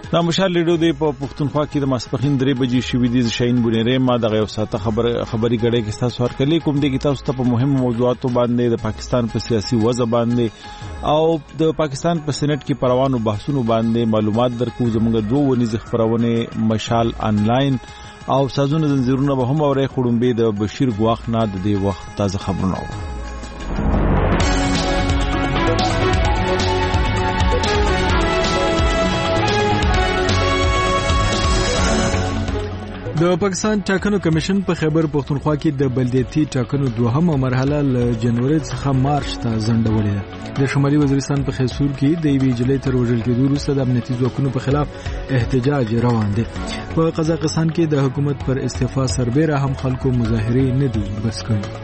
دا مشال لیډو دی په پښتونخوا کې د ماسپخین 3 بجې شوې دي شاهین بونیره ما دغه یو ساته خبري غړې کې تاسو ورکړلې کوم دی کې تاسو ته په مهمو موضوعاتو باندې د پاکستان په سیاسي وضع باندې او د پاکستان په سېنات کې پروانو بحثونو باندې معلومات درکو زموږ دوه ونیز خبرونه مشال انلاین او سازونه زنجیرونه به هم اورې خړومبې د بشیر ګواخ نه د دې وخت تازه خبرونه د پاکستان ټاکنو کمیشن په خیبر پښتونخوا کې د بلدیاتي ټاکنو دوهمه مرحله ل جنوري څخه مارچ ته ځنډولې ده. د شمالي وزیرستان په خیسور کې د یوې جلۍ تر وژل کېدو وروسته د امنیتي ځواکونو په خلاف احتجاج روان دی. په قزاقستان کې د حکومت پر استعفا سربېره هم خلکو مظاهرې نه دي بس کړې.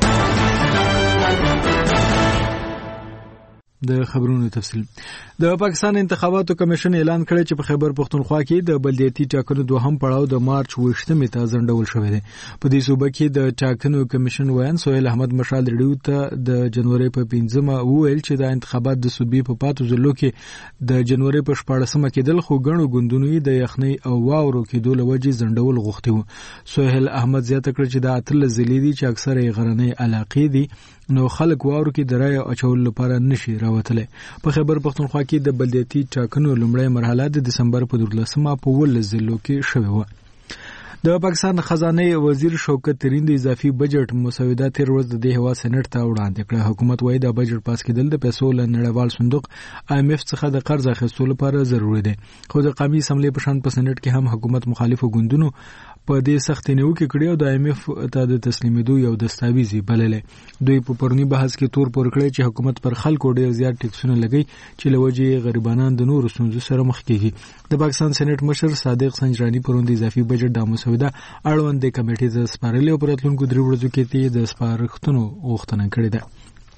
د خبرونو تفصیل د پاکستان انتخاباتو کمیشن اعلان کړی چې په خیبر پښتونخوا کې د بلدیاتي ټاکنو دوهم پړاو د مارچ 28 ته ځنډول شوی دی. په دې صوبه کې د ټاکنو کمیشن وایي سهیل احمد مشال ریډیو ته د جنوري په 15 وویل چې د انتخابات د صوبې په پاتو ځلو کې د جنوري په 14 کېدل خو غنو ګوندونو د یخنۍ او واورو کېدو لوجې ځنډول غوښتي وو. سهیل احمد زیاته کړ چې د اتل ځلې دي چې اکثره غرنۍ علاقې دي نو خلک واورو کې د رای اچول لپاره نشي راوتلی. په خیبر پښتونخوا کې د بلدیاتي ټاکنو لومړی مرحله د دسمبر په 14 په 18 ضلعو کې شوې وه. د پاکستان خزانه وزیر شوکت ترین د اضافي بجټ مسوده تیر ورځ د هوا سېنات ته وړاندې کړه. حکومت وايي د بجټ پاس کېدل د پیسو له نړیوال صندوق IMF څخه د قرض اخیستلو لپاره ضروري دی. خو د قومي اسمبلی په شان په سېنات کې هم حکومت مخالفو ګوندونو په دې سخت نیو کې کړی او د IMF ته د تسلیمېدو یو دستاویز بللې. دوی په پرونی بحث کې تور پور کړی چې حکومت پر خلکو ډېر زیات ټیکسونه لګي چې لوجې غریبانان د نورو ستونزو سره مخ کیږي. د پاکستان سېنات مشر صادق سنجرانی پرون د اضافي بجټ د مسوده اړوند د کمیټې د سپارلې او پراتلونکو 3 ورځو کې د سپارښتنو غوښتنه کړې ده.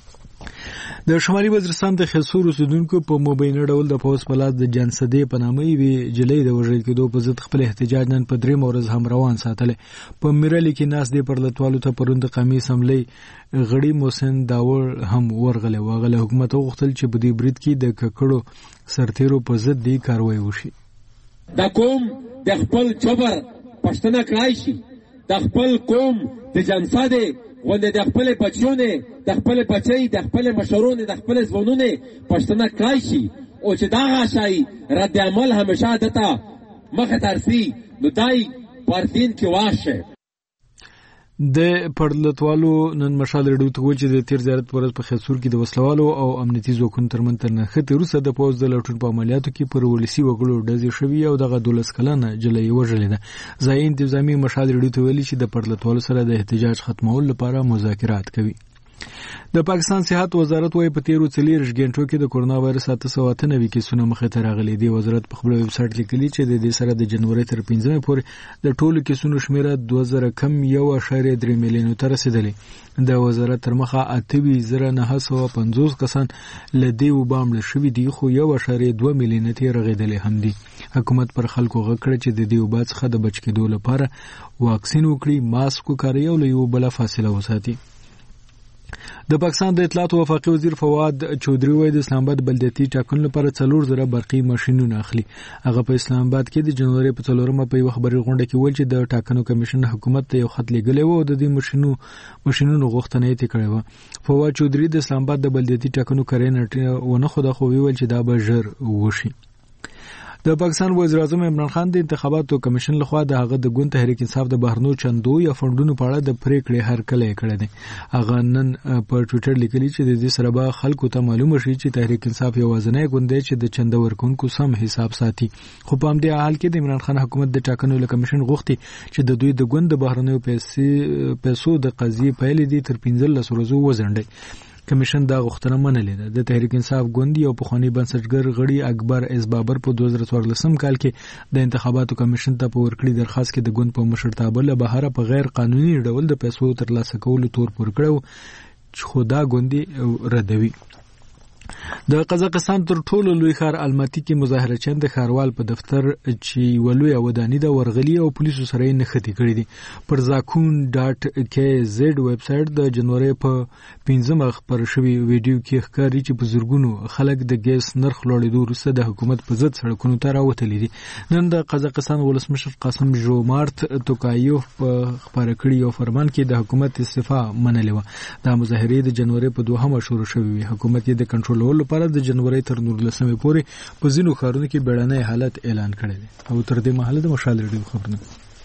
د شمالي وزیرستان د خیسور اوسیدونکو په مبینه ډول د پوس په لاس د جانسدې په نامه یوې جلۍ د وژل کېدو په ضد خپل احتجاج نن په 3 ورځ هم روان ساتل. په میرالي کې ناس دی پر لټوالو ته پروند قومي اسمبلی غړي محسن داور هم ورغله. واغله حکومت غوښتل چې په دې برید کې د ککړو سرتیرو په ضد دی کاروایی وشي. د قوم د خپل چبر پښتنه کړای شي، د خپل قوم د جانسدې ونده د خپل بچونه د خپل بچي د خپل مشرونه د خپل ځوانونه پښتنه کړای شي او چې دا غشای رد عمل همیشه دته مخه ترسي نو دای پارتین کې واشه. د پړلتوالو نن مشال ریډیو ته ویل چې د تیر زیارت ورځ په خیسور کې د وسلوالو او امنیتي ځواکونو ترمنځ تر نښتې وروسته د پوځ د لټون په عملیاتو کې پر ولسي وګړو ډزې شوي او دغه 12 کلنه جلۍ وژلې ده. ځایي انتظامی مشال ریډیو ته ویلي چې د پړلتوالو سره د احتجاج ختمولو لپاره مذاکرات کوي. د پاکستان صحت وزارت وايي په تیرو 40 غنټو کې د کورونا وایرس 798 کیسونه مخې ته راغلي دي. وزارت په خپل ویب سټ لیکلي چې د دې سره د جنوري تر 15 پورې د ټولو کیسونو شمیره 2000 کم 1.3 میلیون ته رسیدلی. د وزارت تر مخه 8,950 کسان لدی وبامل شوی دي خو 1.2 میلیون ته رغیدلی هم دي. حکومت پر خلکو غکړه چې د دې وبا څخه د بچ کېدو لپاره واکسین وکړي، ماسک وکاروي او له یو بل فاصله وساتي. د پاکستان د اطلاعات او وفاقي وزیر فواد چودري وايي د اسلام آباد بلدیاتي ټاکنو لپاره 4,000 برقي ماشينونه اخلي. هغه په اسلام آباد کې د جنوري په 4 په یو خبري غونډه کې ویل چې د ټاکنو کمیشن حکومت ته یو خط لګلی و او د دې ماشينونو غوښتنه یې کړې و. فواد چودري د اسلام آباد د بلدیاتي ټاکنو کړنې ونه خو د خو ویل چې دا به ژر وشي. د پاکستان وزیر اعظم عمران خان د انتخاباتو کمیشن لخوا د هغه د ګوند تحریک انصاف د بهرنو چندو یا فندونو په اړه د پریکړې هرکلی کړی دی. هغه نن په ټوئیټر لیکلي چې د دې سره به خلکو ته معلومه شي چې تحریک انصاف یوازینی ګوند دی چې د چنده ورکونکو سم حساب ساتي. خو په همدې حال کې د عمران خان حکومت د ټاکنو له کمیشن غوښتي چې د دوی د ګوند د بهرنیو پیسو د قضیې پیل دي تر 15 ورځو وځنډي. کمیشن دا غوښتنه منلې ده. د تحریک انصاف ګوند یو پخوانی بنسټګر غړي اکبر اس بابر په 2014 کال کې د انتخاباتو کمیشن ته په ورکړي درخواست کې د ګوند په مشرتابه له بهر په غیر قانوني ډول د پیسو ترلاسه کولو تور پور کړو چې خو دا ګوندي ردوي. د قزاقستان تر ټولو لوی ښار الماتي کې مظاهره چند ښاروال په دفتر چې ولوي ودانی د ورغلي او پولیسو سره یې نښتې کړې دي. پر zakun.kz ویب سټ د جنوري په 15 خبر شوی ویډیو کې ښکاري چې په زرګونو خلک د ګیس نرخ لوړېدو وروسته د حکومت په ضد سړکونو ته راوتلي دي. نن د قزاقستان ولسمشر قاسم جومارت توکایوف په خبره کړې یو فرمان کې د حکومت استعفا منلې و. د مظاهرې د جنوري په 2 شروع شوې وي. حکومت یې د کنټرولولو لپاره د جنوري تر 19 پورې په ځینو ښارونو کې بیړنی حالت اعلان کړی دی. او تر دې مهاله د مشال ریډیو خبرونه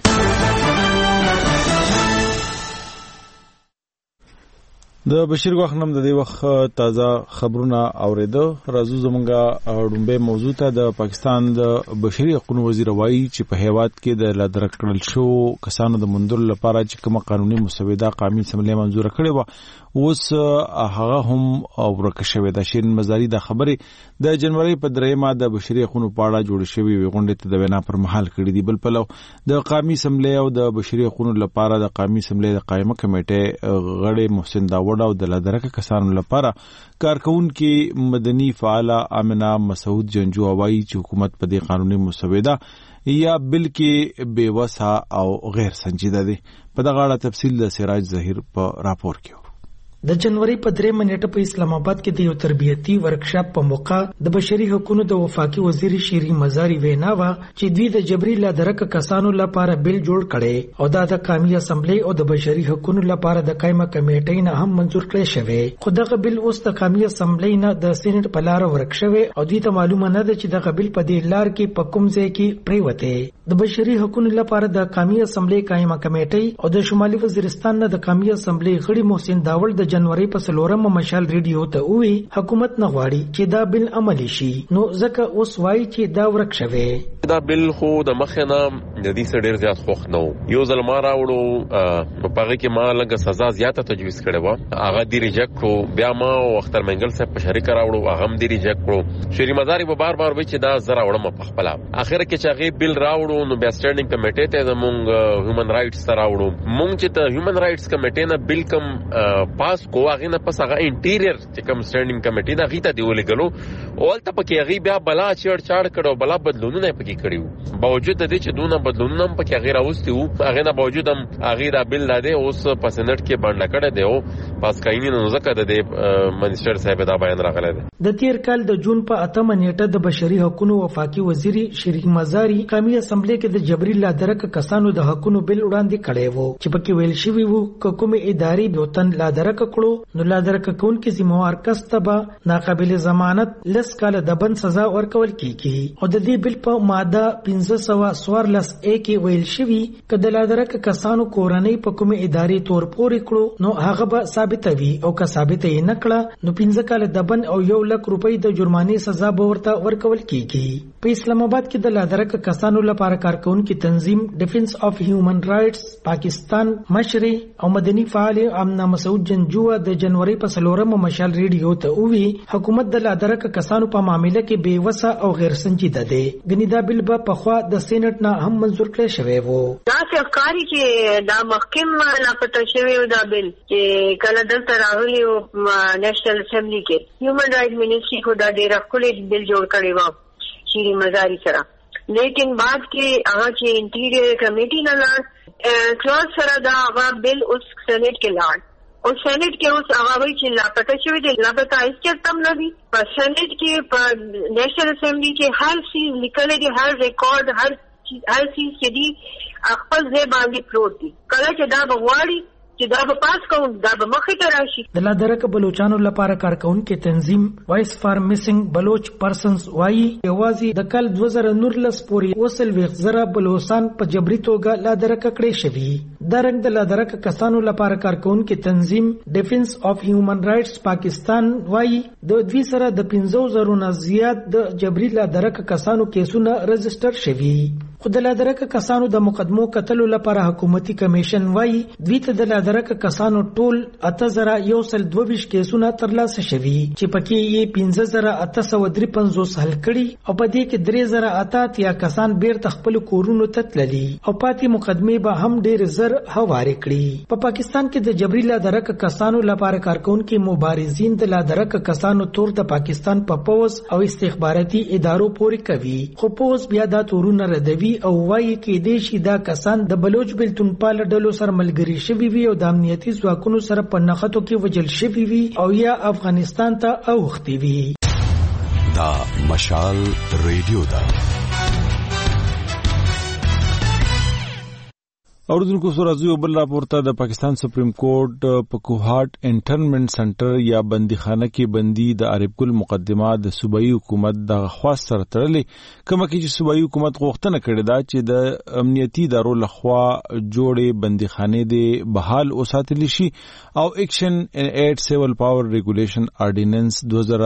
د بشیر غوښنم د دې وخت تازه خبرونه اوریدو. راځو زمونږه ډومبه موضوع ته. د پاکستان د بشري حقوقو وزیر وایي چې په هیواد کې د لادرک کړل شو کسانو د مندل لپاره چې کومه قانوني مسوده قانوني سملې منزور کړې و اوس هغه هم ورکه شوې ده. شیرین مزاری د خبرې د جنوري په 3 د بشري حقوقو په اړه جوړ شوی غونډه ته د وینا پر مهال کړې دي. بل پلو د قومي سملې او د بشري حقوقو لپاره د قومي سملې د قائمه کمیټې غړي محسن داوود او د لادرک کسانو لپاره کارکونکو مدني فعال امنه مسعود جنجو وایي چې حکومت په دې قانوني مسوده یا بل کې بېوسه او غیر سنجیده دي. په دغه اړه تفصیل د سراج ظهیر په راپور کې. د جنوري په 3 نیټه په اسلام آباد کې د یو تربیتی ورکشاپ په موقع د بشري حقوقو د وفاقي وزیر شیرین مزاری وینا و چې دوی د جبري لادرک کسانو لپاره بل جوړ کړي او د قومي اسمبلی او د بشري حقوقو لپاره د قائمه کمیټې نه هم منزور کړي شوی. خو دغه بل اوس د قومي اسمبلی نه د سېنات په لار ورکشوي او دوی ته معلومه نه ده چې دغه بل په دې لار کې په کوم ځای کې پریوته. د بشري حقوقو لپاره د قومي اسمبلی قائمه کمیټې او د شمالي وزیرستان نه د قومي اسمبلی غړي محسن داوود د جنوري په 4 مشال ریډیو ته وی حکومت نه غواړي چې دا بل عملی شي نو ځکه اوس وایي چې دا ورک شوی. دا بل خو د مخنه د دې سره ډیر زیات خوښ نو یو ځل ما راوړو په هغه کې ما لږه سزا زیاته تجویز کړې و هغه دی ریجیکټ کړو. بیا ما اختر منګل صاحب په شریک راوړو هغه هم دی ریجیکټ کړو. شری مزاری به بار بار وی چې دا زرا وړم په خپل اخر کې چې هغه بل راوړو نو بیا سټینډینګ کمیټې ته د مونږ هیومن رائټس ته راوړو. مونږ چې ته هیومن رائټس کمیټې نه بل کم پاس کو هغه نه پس هغه انټیریر چې کوم سټینډینګ کمیټې دا غیته دی ولګلو اولته پکې هغه بیا بلا چړ کړو بلا بدلونونه پکې کړیو. باوجود د دې چې دونه بدلونونه پکې هغه راوستي وو هغه نه باوجود هم هغه دا بل لاده اوس په سېنات کې باندې کړه دی او پاس کایني نو ځکه د منیسټر صاحب دا بیان راغلی دی. د تیر کال د جون په 8 نیټه د بشري حقوقو وفاقي وزیر شیرین مزاری قومي اسمبلی کې د جبري لادرک کسانو د حقوقو بل وړاندې کړی وو چې پکې ویل شوی وو کومه اداري بوتن لادرک کړو نو لادرک کون کې ذمہوار کس ته ناقابل ضمانت لس کال د بند سزا ورکول کیږي. او د دې بل په ماده 1514 کې ویل شوی چې د لادرک کسانو کورنۍ په کومه اداري تور پورې کړو نو هغه به ثابتوي او که ثابت یې نکړه نو 15 کال د بند او 1 لک روپۍ د جرمانې سزا به ورته ورکول کیږي. په اسلام آباد کې د لادرک کسانو لپاره کارکونکو تنظیم ډیفنس اف هیومن رائټس پاکستان مشر او مدني فعال امنه مسعود جنجو د جنوري په 4 مشال ریډیو ته وی حکومت د لادرک کسانو په معاملې کې بے وسه او غیر سنجیده ده. غنی دا بل په خوا د سېنات نه هم منزور کړی شوی وو. دا څرګنداري چې دا محکم لا پته شوی دا بل چې کله دلته راغلی او نېشنل اسمبلی کې هیومن رائټ منیسټری کو دا ډیر خپل بل جوړ کړی و شیرین مزاری سره. لیکن بعد کې هغه چې انټیریئر کمیټی نه لاړ کلاس سره دا هغه بل اوس سېنات کې لاړ او سېنات کې اوس هغه وی چې لا پته شوی دی لا پته هیڅ چرته هم نه دی. په سېنات کې په نېشنل اسمبلی کې هر څه لیکل دي هر ریکارډ هر څه چې دی خپل ځای باندې پروت دی. کله چې دا بغواړي چې دا به پاس کوم دا به مخې ته راشي. د لادرک بلوچانو لپاره کارکونکو تنظیم وایس فار میسنګ بلوچ پرسنز وایي یوازې د کال 2019 پورې وصل وغزره بلوچستان په جبري توګه لادرک کړي شوی. د رنګ د لادرک کسانو لپاره کارکونکو تنظیم ډیفنس اف هیومن رائټس پاکستان وایي د دوی سره د 15,000 نه زیات د جبري لادرک کسانو کیسونه رجسټر شوي. خو د لادرک کسانو د مقدمو قتلو لپاره حکومتي کمیشن وایي دوی ته د لادرک کسانو ټول 8122 کیسونه ترلاسه شوي چې پکې یې 15853 حل کړي او په دې کې 3088 کسان بیرته خپل کورونو ته تللي او پاتې مقدمه به هم ډېر زر هوارې کړي. په پاکستان کې د جبري لادرک کسانو لپاره کارکونکو مبارزین د لادرک کسانو تور د پاکستان په پوز او استخباراتي ادارو پورې کوي، خو پوز بیا دا تورونه ردوي او وایي کې دې شي دا کسان د بلوچ بلتون پال ډلو سره ملګري شوي وي او د امنیتي ځواکونو سره په نښتو کې وجل شوي وي او یا افغانستان ته اوښتي وي. دا مشال ریډیو دا اوردونکو سره راځو بل راپورته د پاکستان سپریم کورټ په کوهاټ انټرنمنټ سنټر یا بندیخانه کې بندي د عارف ګل مقدمه د صوبایي حکومت د خواست سره تړلې کومه کې چې صوبایي حکومت غوښتنه کړې ده چې د امنیتي ادارو لخوا جوړې بندیخانه د بحال اوساتل شي او اکشن ایډ سیول پاور ریګولیشن آرډیننس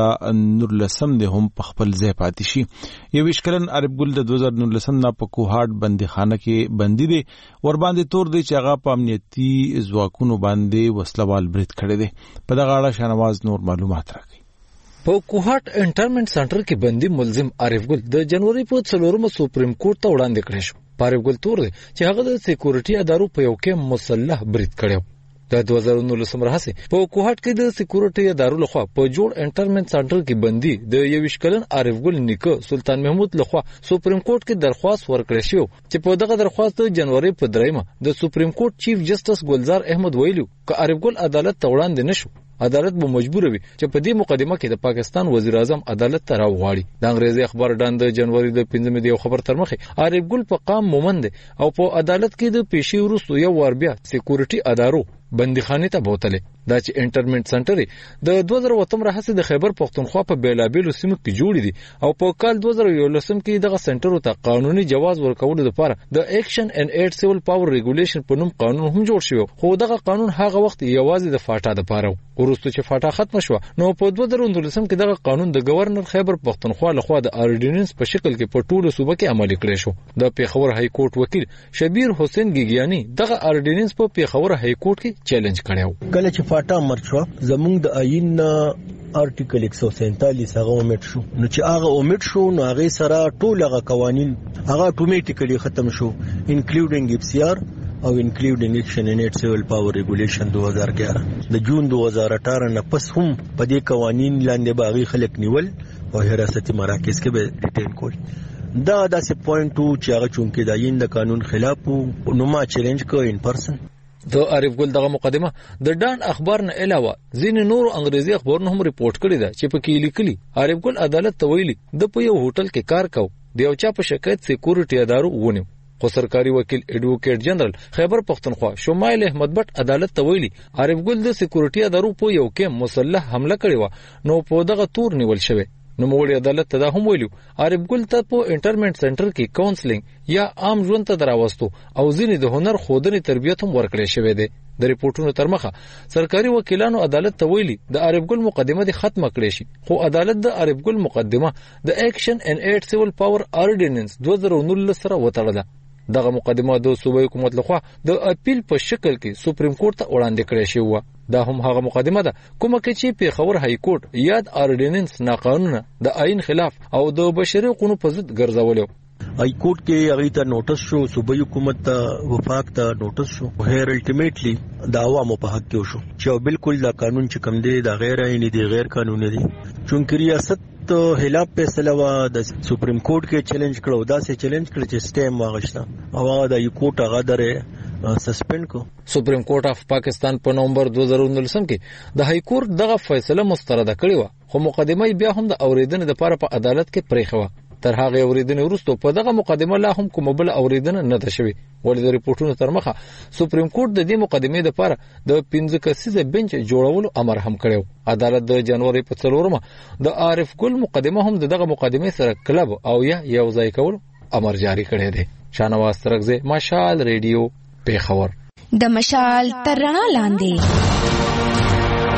2019 د هم په خپل ځای پاتې شي. یو وشکلن عارف ګل د 2019 نه په کوهاټ بندیخانه کې بندي دي ور باندې تور دی چې هغه په امنیتي ځواکونو باندې وسلوال برید کړی دی. په دغه اړه شاهنواز نور معلومات راکړي. په کوهاټ انټرمنټ سنټر کې بندي ملزم عارف ګل د جنوري په 4 سپریم کورټ ته وړاندې کړی شو. عارف ګل تور دی چې هغه د سکیورټي ادارو په یو کې مسلح برید کړی. د 2019 راهسي په کوهاټ کې د سکیورټي ادارو لخوا په جوړ انټرمنټ سنټر کې بندي د 21 کلن عارف ګل نیکه سلطان محمود لخوا سپریم کورټ کې درخواست ورکړی شو چې په دغه درخواست د جنوري په 3 د سپریم کورټ چیف جسټس ګلزار احمد ویلو چې عارف ګل عدالت ته وړاندې نشو، عدالت به مجبور وي چې په دې مقدمه کې د پاکستان وزیر اعظم عدالت ته راوغواړي. د انګریزي اخبار ډان د جنوري د 15 د یو خبر تر مخه عارف ګل په قام مومند او په عدالت کې د پیشي وروسته یو ور بیا سکیورټي ادارو بندیخانه ته بوتله. دا چې انټرمنټ سنټر د 2008 راهسي د خیبر پختونخوا په بیلابیلو سیمو کې جوړ دي او په کال 2011 کې دغه سنټر ته قانوني جواز ورکول لپاره د اکشن ان ایډ سیول پاور ریګولیشن په نوم قانون هم جوړ شو. خو دغه قانون هغه وخت یوازې د فاټا د پاره ورسته چې فاټا ختم شو نو په 2019 کې دغه قانون د گورنر خیبر پختونخوا لخوا د آرډیننس په شکل کې په ټولو صوبه کې عملي کړی شو. د پیښور های کورټ وکیل شبیر حسین ګیګیانی دغه آرډیننس په پیښور های کورټ کې چیلنج کړو. کله چې فاټا مرچو زمونږ د آئین آرټیکل 147 هغه اومټ شو، نو چې هغه اومټ شو نو هغه سره ټول هغه قوانين هغه اتوماتیکلی ختم شو انکلودینګ اف سی آر او انکلودینګ اکشن ان ایډ سیول پاور ریګولیشن 2011 د جون 2018 نه پس هم په دې قوانين لاندې باغی خلک نیول او حراستي مراکز کې به ډیټین کول. دا داسې پوینټ چې هغه چونکه د آئین د قانون خلاف نو ما چیلنج کو ان پرسن. د عارف ګل دغه مقدمه د ډان اخبار نه علاوه ځینې نور انګریزي اخبارونو هم ریپورت کړی دا چې په کې لیکلي عارف ګل عدالت ته ویلي د په یو هوټل کې کار کاو د یو چا په شکایت سکیورټي ادارو ونیو. خو سرکاري وکیل ایډوکیټ جنرال خیبر پختونخوا شمایل احمد بټ عدالت ته ویلي عارف ګل د سکیورټي ادارو په یو کې مسلح حمله کړې و نو په دغه تور نیول شوی. نو موږ عدالت ته دا هم ویلو عارف ګل ته په انټرمنټ سنټر کې کاونسلینګ یا عام ژوند ته دراوستو او ځینې د هنر خودنې تربیت هم ورکړې شوې ده. د ریپورتونو تر مخه سرکاري وکیلانو عدالت ته ویلي د عارف ګل مقدمه دي ختمه کړې شي، خو عدالت د عارف ګل مقدمه د اکشن ان ایډ سیول پاور آرډیننس 2019 سره وتړله. دغه مقدمه د صوبایي حکومت لخوا د اپیل په شکل کې سپریم کورټ ته وړاندې کړې شوې و. دا هم هغه مقدمه ده کومه کې چې پیښور های کورټ یاد آرډیننس ناقانونه د آئین خلاف او د بشري حقوقو په ضد ګرځولو. های کورټ کې هغه ته نوټس شو، صوبایي حکومت ته وفاق ته نوټس شو، هیر الټیمیټلی د عوامو په حق کې شو چې بالکل دا قانون چې کوم دی دا غیر آئینی دی، غیر قانوني دی. چونکه ریاست خلاف فیصله وا د سپریم کورټ کې چیلنج کړو، دا سه چیلنج کړ چې سټیم واغښتا او دا یو کورټ هغه درې سسپند کو. سپریم کورټ اف پاکستان په نومبر 2019 کې د های کورټ دغه فیصله مسترده کړې و، خو مقدمه بیا هم د اوریدنې لپاره په عدالت کې پریښه و. تر هغه اوریدنې وروسته په دغه مقدمه لا هم کومه بل اوریدنه نه ده شوې. ولې د ریپورتونو تر مخه سپریم کورټ د دې مقدمې لپاره د 15 کسیزه بنچ جوړولو امر هم کړو. عدالت د جنوري په 4 د عارف ګل مقدمه هم دغه مقدمې سره کلب او یا یو ځای کول امر جاری کړی دی. شاهنواز ترغزه، مشال ریډیو، پیښور. د مشال تر رڼا لاندې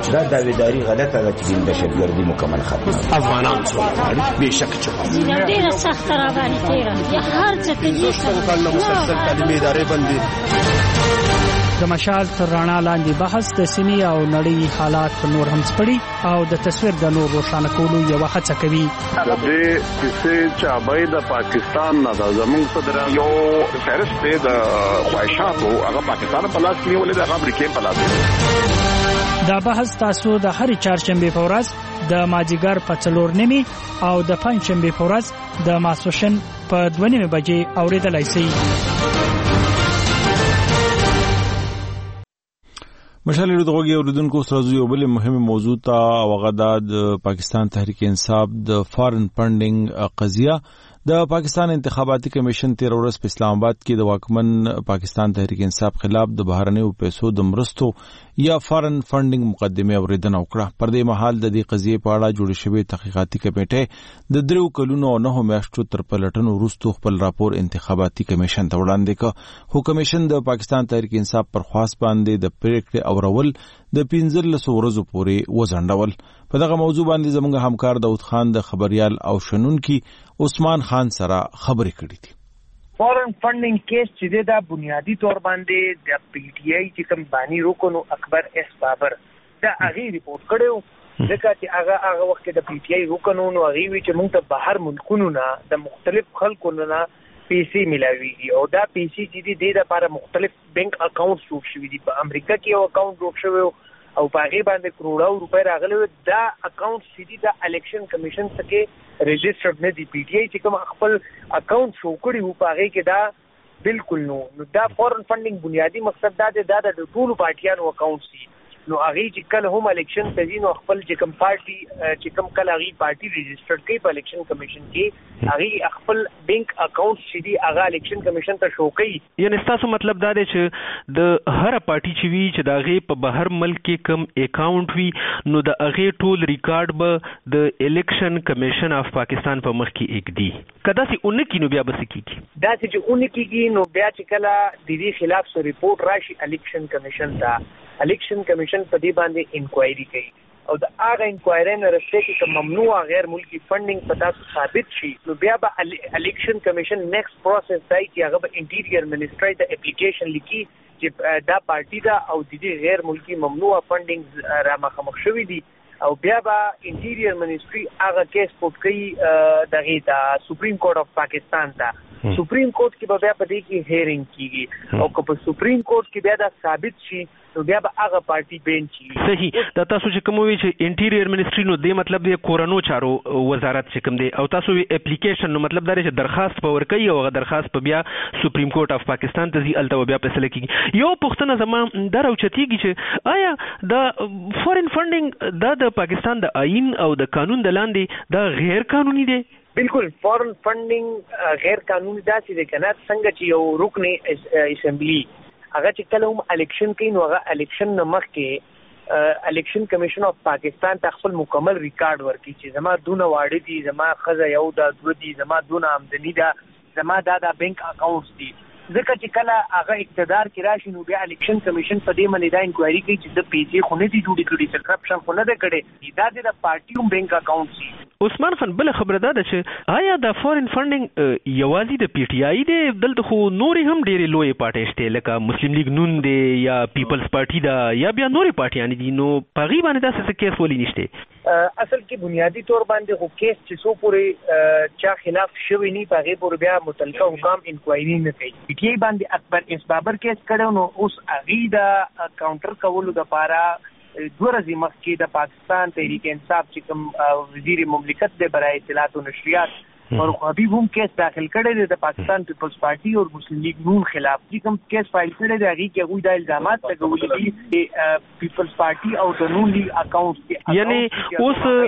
دا داویداری غلطه ده چې دهشتګردي مکمل ختمه افغانان څو بېشک چې ډېره سخته را باندې تېره یا هر څه ته کله مسلسل تعلیمي ادارې بندي. د مشال تر رڼا لاندې بحث د سیمې او نړۍ حالات نور هم سپړي او د تصویر د نور روښانه کولو یو هڅه کوي. د دې کیسې چې ابای د پاکستان نه د زموږ صدر یو فهرست دی د خواهشاتو هغه پاکستان په لاس کې ولې د امریکا په لاس. دا بحث تاسو د هر چهارشنبه په ورځ د مازیګر په 4:30 او د پنځشنبه په ورځ د ماسوشن په 2:30 بجې اوریدلای شئ. مشال ردغوږی اوریدونکو سره یو بل مهمه موضوع ته وغدا د پاکستان تحریک انصاف د فارن فندینګ قضیه. د پاکستان انتخاباتي کمیشن 13 ورځ په اسلام آباد کې د واکمن پاکستان تحریک انصاف خلاف د بهرنیو پیسو د مرستو یا فارن فندینګ مقدمه اوریدنه وکړه. پر دې مهال د دې قضیې په اړه جوړ شوی تحقیقاتي کمیټه د 3 کلونو او 9 میاشتو تر پلټنو وروسته خپل راپور انتخاباتي کمیشن ته وړاندې کړ. خو کمیشن د پاکستان تحریک انصاف پر خواست باندې د پریکړې اورول د 15 ورځو پورې وځنډول. په دغه موضوع باندې زموږ همکار داود خان د خبريال او شنونکي عثمان خان سره خبرې کړې دي. فارن فندینګ کیس چې دا بنیادی تور باندې د پی ټی آی چې کوم بانی روکونو اکبر اس بابر دا هغه ریپورت کړو ځکه چې هغه وخت د پی ټی آی روکونو نو هغه وی چې موږ ته بهر ملکونو نه د مختلف خلکو نه پیسې ملاويږي او دا پیسې چې د لپاره مختلف بانک اکاونټ جوړ شوي دي. په امریکا کې یو اکاونټ جوړ شوی او پاغي باندې کروڑو روپے راغلي. دا اکاونټ سیدی د الیکشن کمیشن څخه رجسټرډ نه دی. پی ټی آی چې کوم خپل اکاونټ شو کړی وو پاغي کې دا بالکل نو دا فورن فندینګ بنیادی مقصد دا دی دا د ټولو پارټیانو اکاونټ سي نو هغه چې کله هم الیکشن ته ځي نو خپل چې کوم پارټي چې کوم کله هغه پارټي رجسټرډ کوي په الیکشن کمیشن کې هغه خپل بانک اکاونټ چې دی هغه الیکشن کمیشن ته شو کوي. یعنی تاسو مطلب دا دی چې د هر پارټي چې وی چې دا هغه په بهر ملک کې کوم اکاونټ وی نو د هغه ټول ریکارډ به د الیکشن کمیشن اف پاکستان په مخ کې یک دی. کدا سي اونکي نو بیا بس کیږي دا چې اونکي کې نو بیا چې کله د دې خلاف سو ریپورت راشي الیکشن کمیشن ته الیکشن کمیشن په دې باندې انکوایري کوي او د هغه انکوایري نه رسېږي چې ممنوع غیر ملکی فندینګ په تاسو ثابت شي نو بیا به الیکشن کمیشن نیکسٹ پروسس دی چې هغه به انټیریئر منسټري ته اپلیکیشن لیکي چې دا پارټي دا او د دې غیر ملکی ممنوع فندینګ را مخامخ شوی دي او بیا به انټیریئر منسټري هغه کیس پورت کوي دغه سپریم کورټ اف پاکستان ته. سپریم کورټ کې به بیا په دې کې هیرینګ کیږي او که په سپریم کورټ کې بیا دا ثابت شي نو بیا به هغه پارټي بینچ شي. صحیح. دا تاسو چې کوم وی چې انټیریئر منسټري نو دې مطلب دی کورونو چارو وزارت چې کوم دی او تاسو وی اپلیکیشن نو مطلب دا چې درخواست په ورکړي او هغه درخواست په بیا سپریم کورټ اف پاکستان ته ځي الته بیا فیصله کیږي. یو پښتنه زما درو چتیږي چې آیا دا فورن فندینګ د پاکستان د آئین او د قانون د لاندې دا غیر قانوني دی؟ بالکل فورن فندینګ غیر قانوني داسې دی کنه څنګه چې یو رکن اسمبلی هغه چې کله هم الیکشن کوي نو هغه الیکشن نه مخکې الیکشن کمیشن اف پاکستان ته خپل مکمل ریکارډ ورکړي چې زما دونه واړه دي زما خزه یو دا دوه دي زما دونه آمدنی ده زما دا بانک اکاونټس دي ځکه چې کله هغه اقتدار کې راشي نو بیا الیکشن کمیشن په دې باندې دا انکوایري کوي چې د پیسې خو نه دي جوړې کړې چې کرپشن خو نه ده کړې دا د پارټیو بانک اکاونټ سي. عثمان خان بل خبره ده چې آیا د فورن فندینګ یوازې د پی ټی آی دی دلته خو نورې هم ډېرې لوی پارټي شته لکه مسلم لیگ نون دی یا پیپلز پارټي دا یا بیا نورې پارټیان دي نو پغی باندې داسې کیس ولې نشته؟ اصل کې بنیادی طور باندې خو کیس چې سو پورې چا خلاف شوی نه پغی پورې بیا متعلقه حکام انکوایري نه کوي. پی ټی آی باندې اکبر اس بابر کیس کړو نو اوس هغه د کاونټر کولو لپاره دوه ورځې مخکې د پاکستان تحریک انصاف چې کوم وزیر مملکت دی برای اطلاعات و نشریات فاروق حبیب هم کیس داخل کړی دی د پاکستان پیپلز پارټي او مسلم لیگ نون خلاف چې کوم کیس فایل کړی دی هغه کې هغه د الزامات لګولي دي پیپلز پارټي او د نون لیگ اکاونټ یعنی اوس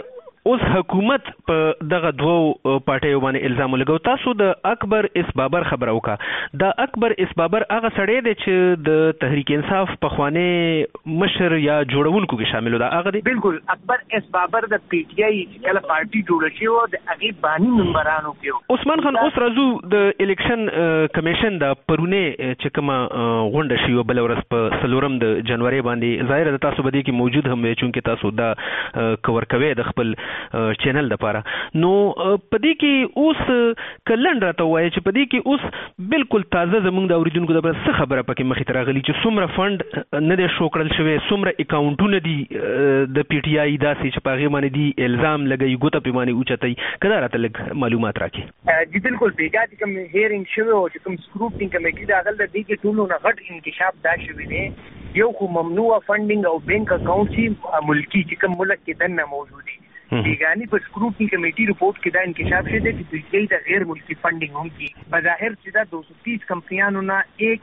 اوس حکومت په دغه دوو پارټیو باندې الزام لګاو. تاسو د اکبر اس بابر خبر اوکا. د اکبر اس بابر هغه سړی دی چې د تحریک انصاف په خوانه مشر یا جوړونکو کې شامل و. دا هغه دی. بالکل اکبر اس بابر د پی ټی آی کله پارټي جوړ شي او د هغه بانی ممبرانو کې عثمان خان اوس راځو د الیکشن کمیشن د پرونه چې کومه غونډه شي او بل ورځ په سلورم د جنوري باندې ظاهر د تاسو بده کې موجود هم وي چې تاسو دا کور کوي د خپل چینل لپاره. نو پدې کې اوس کلند راته وایي چې پدې کې اوس بالکل تازه زموږ د اوریدونکو د څه خبره پکې مخې ته راغلي چې څومره فند نه دی شو کړل شوی، څومره اکاونټونه دي د پی ټی آی داسې چې په هغه باندې دي الزام لګي ګوته په باندې اوچتای. کدا راته لګ معلومات راکې. جی بالکل بیګا چې کوم هیرینګ شوی او چې کوم سکروټینګ کمیټې دا غل د دې کې ټولو نه غټ انکشاف دا شوی دی. یو خو ممنوع فندینګ او بینک اکاؤنٹ چې ملکی چې کوم ملک کې دنه موجودي بیگانی پر سکروٹنی کمیٹی رپورٹ کې دا انکشاف شوی دی چې پی ټی آی د غیر ملکی فندینګ هم کی بظاهر چې دا 230 کمپنیانو نه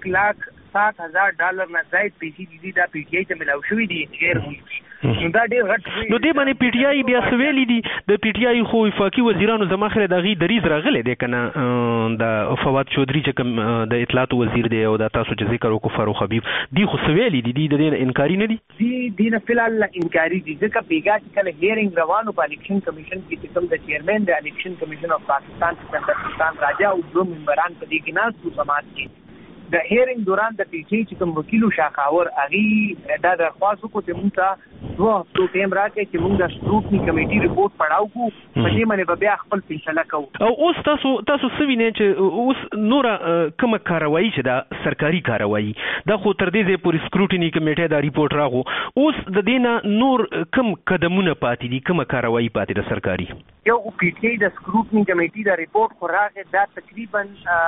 $1,60,000 نه زائد پیسې دي دا پی ټی آی ته ملاو شوی دی غیر ملکی. نو دا ډېر غټ نو دې باندې پی ټی آی بیا سویلی دي. د پی ټی آی خو وفاقي وزیرانو زماخره د غي دریز راغله دي کنه د فواد چودري چې کوم د اطلاعات وزیر دی او د تاسو چې ذکر وکړو فاروق حبیب دی خو سویلی دي د دې انکاری نه دي. دي نه فلال انکاری دي ځکه بیګا چې کله هیرینګ روانو په الیکشن کمیشن کې کوم د چیرمن د الیکشن کمیشن اف پاکستان سلطان راجا او دوه ممبران په دې کې ناس سماعت کې د هیرینګ دوران د پی ټی آی چې کوم وکیل شاخاور اغي دا درخواست وکړ چې موږ ته 2 هفتو ټیم راکړي چې موږ د سکروټنی کمیټي رپورټ پڑھاو کو په دې باندې بیا خپل فیصله کوو. او اوس تاسو سوینه چې اوس نور کوم کاروایی چې دا سرکاري کاروایی دا خو تر دې ځې پورې سکروټنی کمیټه دا رپورټ راغو. اوس د دینه نور کوم قدمونه پاتې دي، کوم کاروایی پاتې ده سرکاري؟ یو پی ټی آی د سکروټنی کمیټي دا رپورټ خو راغی دا تقریبا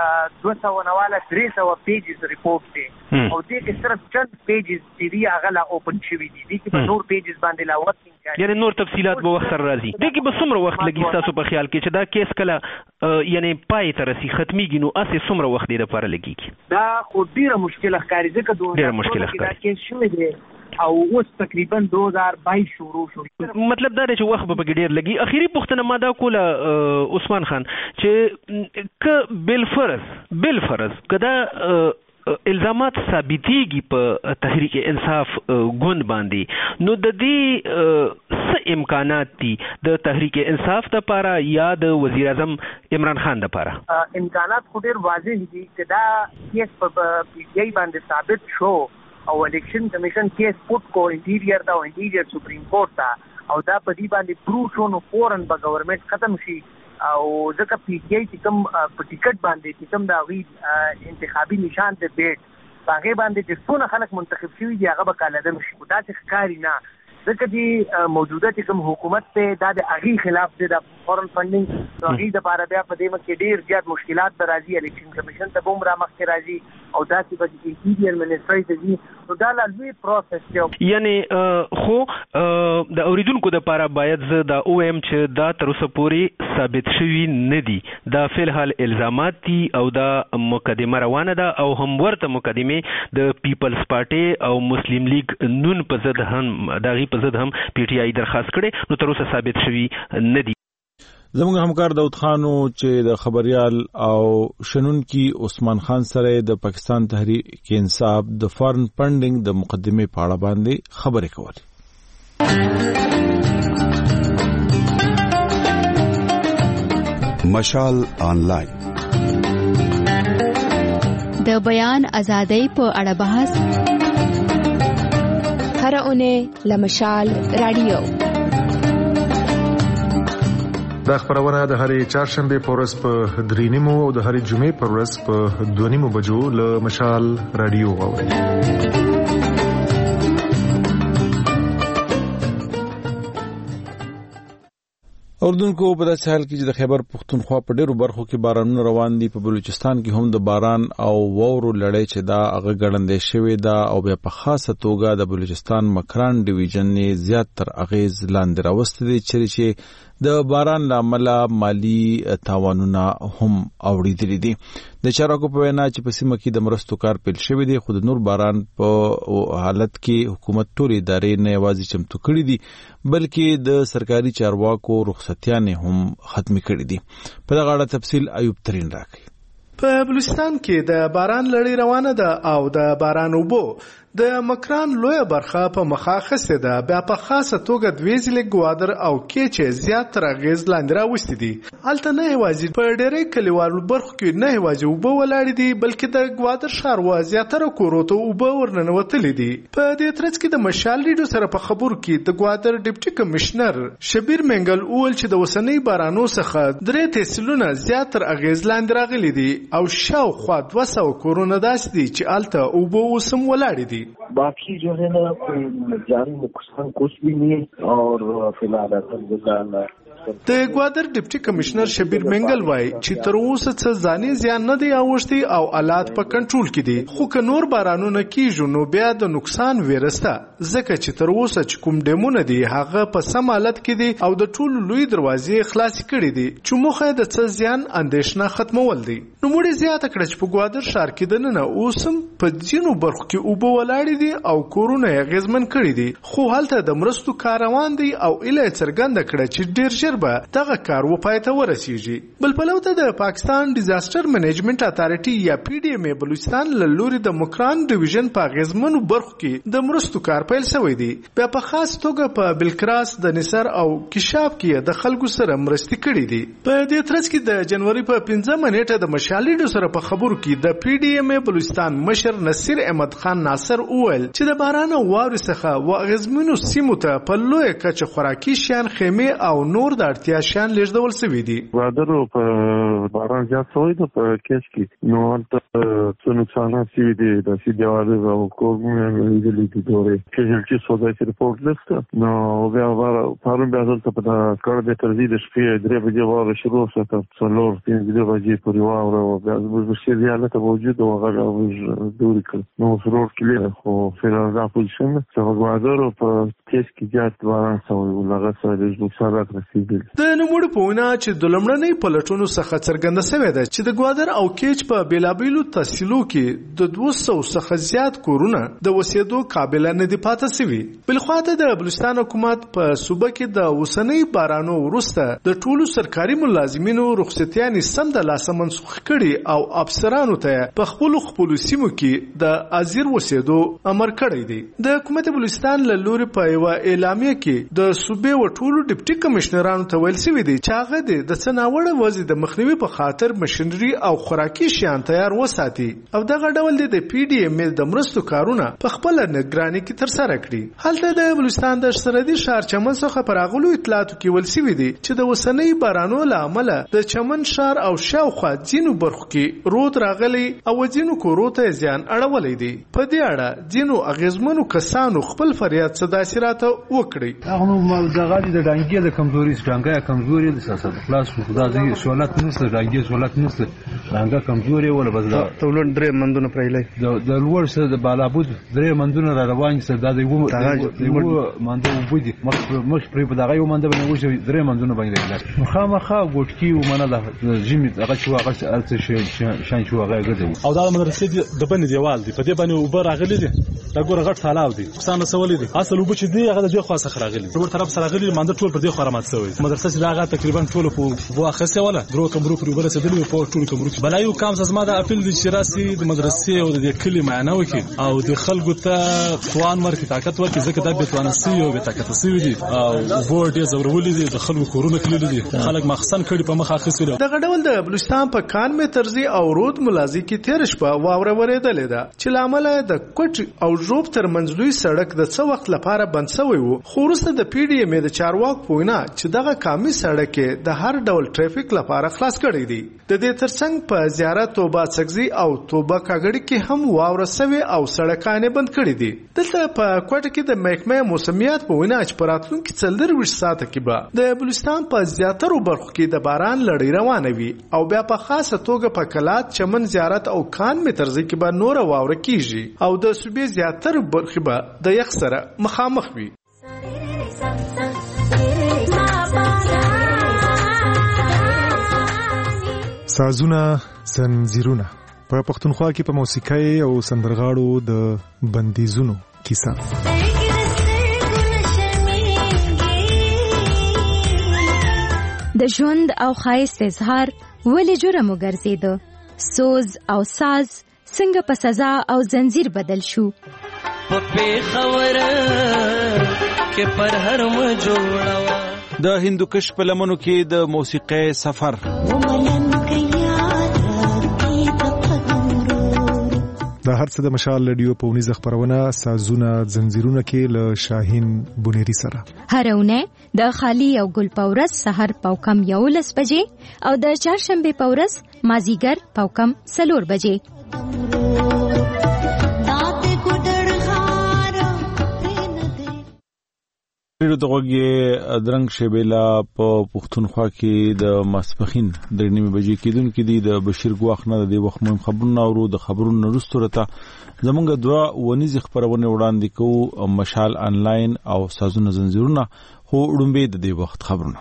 200 پیجز رپورټ دی او دې کې صرف چند پیجز چې دی هغه لا اوپن شوی دي. دې کې به نور پیجز باندې لا ورکینګ یعنی نور تفصيلات به وخت راځي. دې کې به څومره وخت لګي تاسو په خیال کې چې دا کیس کله یعنی پای ته رسي ختميږي نو اسې څومره وخت دې لپاره لګي؟ دا خو ډیره مشکله ښکاري ځکه ډیره مشکله ښکاري کیس شوی دی او اوس تقریبا 2022 شروع شو. مطلب دا چې وخت به ډیر لګي. اخیری پوښتنه ما دا کوله عثمان خان چې ک بالفرض کدا الزامات ثابتيږي په تحریک انصاف ګوند باندې نو د دې څه امکانات دي د تحریک انصاف لپاره یا د وزیر اعظم عمران خان لپاره؟ امکانات خو ډیر واضح دي چې دا کیس په پی ټی آی باندې ثابت شو او الیکشن کمیشن کیس پټ کو انټیریئر دا او انټیریئر سپریم کورټ ته او دا په دې باندې پروف شو نو فورن به گورنمنت ختم شي او ځکه پی ټی آی چې کوم په ټیکټ باندې چې کوم دا غي انتخابي نشان ته بیٹ هغه باندې چې څونه خلک منتخب شوي دي هغه به کاله شي. دا چې ښکاری نه ځکه چې موجوده چې کوم حکومت ته دا د هغې خلاف دی د فورن فنډینګ هغې دپاره بیا په دې کې ډېر زیات مشکلات به راځي. الیکشن کمیشن ته به هم رامخکې راځي او داسې به چې انټیریئر منسټرۍ ته ځي نو دا لا لوی پروسس دی. یعنې خو د اوریدونکو دپاره باید زه دا ووایم چې دا تر اوسه پورې ثابت شوي نه دي. دا فی الحال الزامات دي او دا مقدمه روانه ده او هم ورته مقدمې د پیپلز پارټي او مسلم لیگ نون په ضد هم د هغې په ضد هم پی ټی آی درخواست کړی نو تر اوسه ثابت شوي نه دي. زموږ همکار داود خانو چې د خبريال او شنونکي عثمان خان سره د پاکستان تحریک انصاف د فارن فندینګ د مقدمه په اړه باندې خبرې کولې. مشال آنلاین د بیان ازادۍ په اړه بحث هر اونۍ لمشال رادیو. دا خبرونه د هرې چهارشنبه په ورځ په 3:30 او د هرې جمعې په ورځ په 2:30 بجو له مشال رادیو واورئ. اردوونکو په داسې حال کې چې د خیبر پښتونخوا په ډیرو برخو کې بارانونه روان دي، په بلوچستان کې هم د باران او وورو لړۍ چې دا هغه ګړندې شوې ده او بیا په خاصه توګه د بلوچستان مکران ډیویژن نه زیات تر اغیز لاندې راوستي دي چې د باران لامل مالی تاوانونه هم اوریدلي دي. د چارواکو په وینا چې په سیمه کې د مرستو کار پیل شوی دی، خو د نور باران په حالت کې حکومت ټول ادارې نه یوازې چمتو کړي دي بلکې د سرکاري چارواکو رخصتیانې هم ختمې کړي دي. په دغه اړه تفصیل ایوب ترین راکړي. په بلوچستان کې د باران لړۍ روانه ده او د باران اوبو د مکران لویه برخه په مخه اخیستې ده. بیا په خاصه توګه دوې ضلع ګوادر او کیچې زیات تر اغېز لاندې راوستي دي. هلته نه یوازې په ډېری کلیوالو برخو کې نه یوازې اوبه ولاړې دي بلکې د ګوادر ښار و زیاتره کورو ته اوبه ورننوتلې دي. په دې ترڅ کې د مشال ریډیو سره په خبرو کې د ګوادر ډیپټي کمشنر شبیر منګل وویل چې د اوسنۍ بارانو څخه 3 تحصیلونه زیات تر اغېز لاندې راغلي دي او شاوخوا 200 کورونه داسې دي چې هلته اوبه اوس هم ولاړې دي. बाकी जो है ना जानी नुकसान कुछ भी नहीं है और फिलहाल अल्हम्दुलिल्लाह د ګوادر ډیپټي کمشنر شبیر منګل وایي چې تر اوسه څه ځاني زیان نه دی اوښتي او حالات په کنټرول کې دي، خو که نور بارانونه کیږي نو بیا د نقصان ویرسته ځکه چې تر اوسه چې کوم ډیمونه دي هغه په سم حالت کې دي او د ټولو لوی دروازې خلاصې کړي دي چې موخه د څه زیان اندېښنه ختمول دي. نو موږ زیاته کړه چې په ګوادر ښار کې دننه اوسم په ځینو برخو کې اوبه ولاړې دي او کورونه یې اغېزمن کړي دي، خو هلته د مرستو کار روان دی او ایله څرګنده کړه چې ډېر به دغه کار و پای ته ورسیږي. بل پلو ته د پاکستان ډیزاستر مینجمنت اتارټي یا پی ډی ایم بلوچستان له لوري د مکران ډیویژن په غزمنو برخو کې د مرستو کار پیل شوی دی. په خاص توګه په بلکراس د نصر او کشاب کې د خلکو سره مرستې کړې دي. په دې ترڅ کې د جنوري په 15 نیټه د مشالې سره په خبرو کې د پی ډی ایم بلوچستان مشر نصیر احمد خان ناصر وویل چې د باران او واورې څخه و غزمنو سیمو ته په لوی کچه خوراکي شیان خیمه او نور د اړتیا شیان لیږدول شوي دي. ګوادر په باران زیات شوی دی په کیچ کې، نو هلته څه نقصانات شوي دي داسې دیوالونه او کورونه مې لیدلي دي دورې کیژلټي سودایسي رپورټ لسته. نو بیا پرون بیا دلته په کړه د تر دې د شپې 3 بجې واوره شروع شوه تر 4-5 بجې پورې واوره او بیا زموږ شیري حالت موجود و هغه موږ دورې کړ. نو روډ کلیر خو فعلا دا پوزیشن چې ګوادر په کیچ کې زیات باران شوی و هغه سره د نقصانات رسېدلي. د نوموړي په وینا چې د لومړنۍ پلټونو څخه څرګنده شوې ده چې د ګوادر او کیچ په بیلابیلو تحصیلو کې د 200 څخه زیات کورونه د وسیدو قابل نه دي پاتې شوي. بلخوا د بلوچستان حکومت په صوبه کې د اوسنۍ بارانو وروسته د ټولو سرکاري ملازمینو رخصتیانې سم د لاسه منسوخ کړي او افسرانو ته په خپل سیمو کې د ازیر وسیدو امر کړی دی. د حکومت بلوچستان له لوري په یو اعلامیه کې د صوبې و ټولو ډیپټي کمشنرانو ته ویل شوی دی چې هغه د څناوړه وضع د مخنیوي په خاطر مشنري او خوراکي شیان تیار وساتي او دغه ډول د پی ډی ایم د مرستو کارونه په خپل نگراني کې ترسره کړي. هلته د بلوچستان د سرحدي ښار چمن څخه پراغلو اطلاعاتو کې ویل شوی دی چې د وسنۍ بارانو له امله د چمن ښار او شاوخوا ځینو برخو کې رود راغلی او ځینو کورو ته زیان اړولی دی. په دې اړه ځینو اغیزمنو کسانو خپل فریاد صداسرات وکړي. هغه دغه د ډانګي د کمزوري څنګه کمزوري د سیاست خلاص خدا دې سوالات نشته راګي سوالات نشته څنګه کمزوري ولا بس دا تولن درې مندونه پرېلې د لور سره د بالابود درې مندونه را روان سره د یو منده وبدي مخ پرې په دغه یو منده باندې وشي درې مندونه باندې مخامخه ګوټکی و منه د جیمی هغه شو هغه ارڅ شان شو هغه ګرځي او دا مدرسې د بنې دیوال دی په دې باندې وبر راغلي دي دا ګور غټ سالاو دي څنګه سوالې دي اصل وب چې دی هغه د دې خاصه خراغلي ور طرف سره غلي منده ټول پر دې خرامات شوی مدرسې چې دا تقریبا ټول په واخصه ولا درو کمرو پر وبر سدلی په ټول کمرو بلایو کام زما د اپیل د شراسي د مدرسې او د کلی معنی وکي او د خلکو ته توان ورکړي طاقت ورکړي ځکه دا به توانسي او به طاقت سي دي او بورډ یې زورولې دي د خلکو کورونه کړل دي خلک مخسن کړي په مخ اخیستل. دغه ډول د بلوچستان په کان می ترزي او رود ملازي کې تیر شپه واوره ورېدلې ده چې لامل د کوټ او ژوب تر منځلوي سړک د څو وخت لپاره بند شوی وو. خو وروسته د پی ډی ایم د چارواک پوینا چې دغه کامي سړک د هر ډول ټریفیک لپاره خلاص کړی دی. د دې ترڅنګ په زیارت توبه سګزي او توبه کاګړي کې هم واوره سوي او سړکانه بند کړی دي. دلته په کوټ کې د محکمه موسمیات په وینا چې پراتلونکو 24 ساعته کې به د بلوچستان په زیاترو برخو کې د باران لړۍ روانه وي او بیا په خاصه توګه په کلات چمن زیارت او کان می ترځي کې به نور واوره کیږي او د صوبې زیاترو برخې به د یخ سره مخامخ وي. سازونه زنجیرونه په پښتونخوا کې په موسیقۍ او سندرغاړو د بندیزونو کیسه. د ژوند او ښایست اظهار ولې جرم وګرځیده؟ سوز او ساز څنګه په سزا او زنجیر بدل شو؟ په خبره کې پر هر م جوړوا د هندوکش په لمنو کې د موسیقۍ سفر. دا هر څه د مشال رادیو په ونیزه خبرونه سازونه زنجیرونه کې له شاهین بونيري سره هرونه د خالی او ګل پورس سحر پاوکم 11 بجې او د چهارشنبه پورس مازیګر پاوکم 4 بجې. دغه درنګ شبیلا په پښتونخوا کې د ماسپخین د 9 بجې کېدونکې دي. د بشیر ګواخ نه د وخت مهم خبرونه اورو. د خبرونو وروسته راته زمونږ دوه ونیزي خبرونه وړاندې کوو، مشال انلاین او سازونه زنجیرونه. خو وړاندې د دې وخت خبرونه.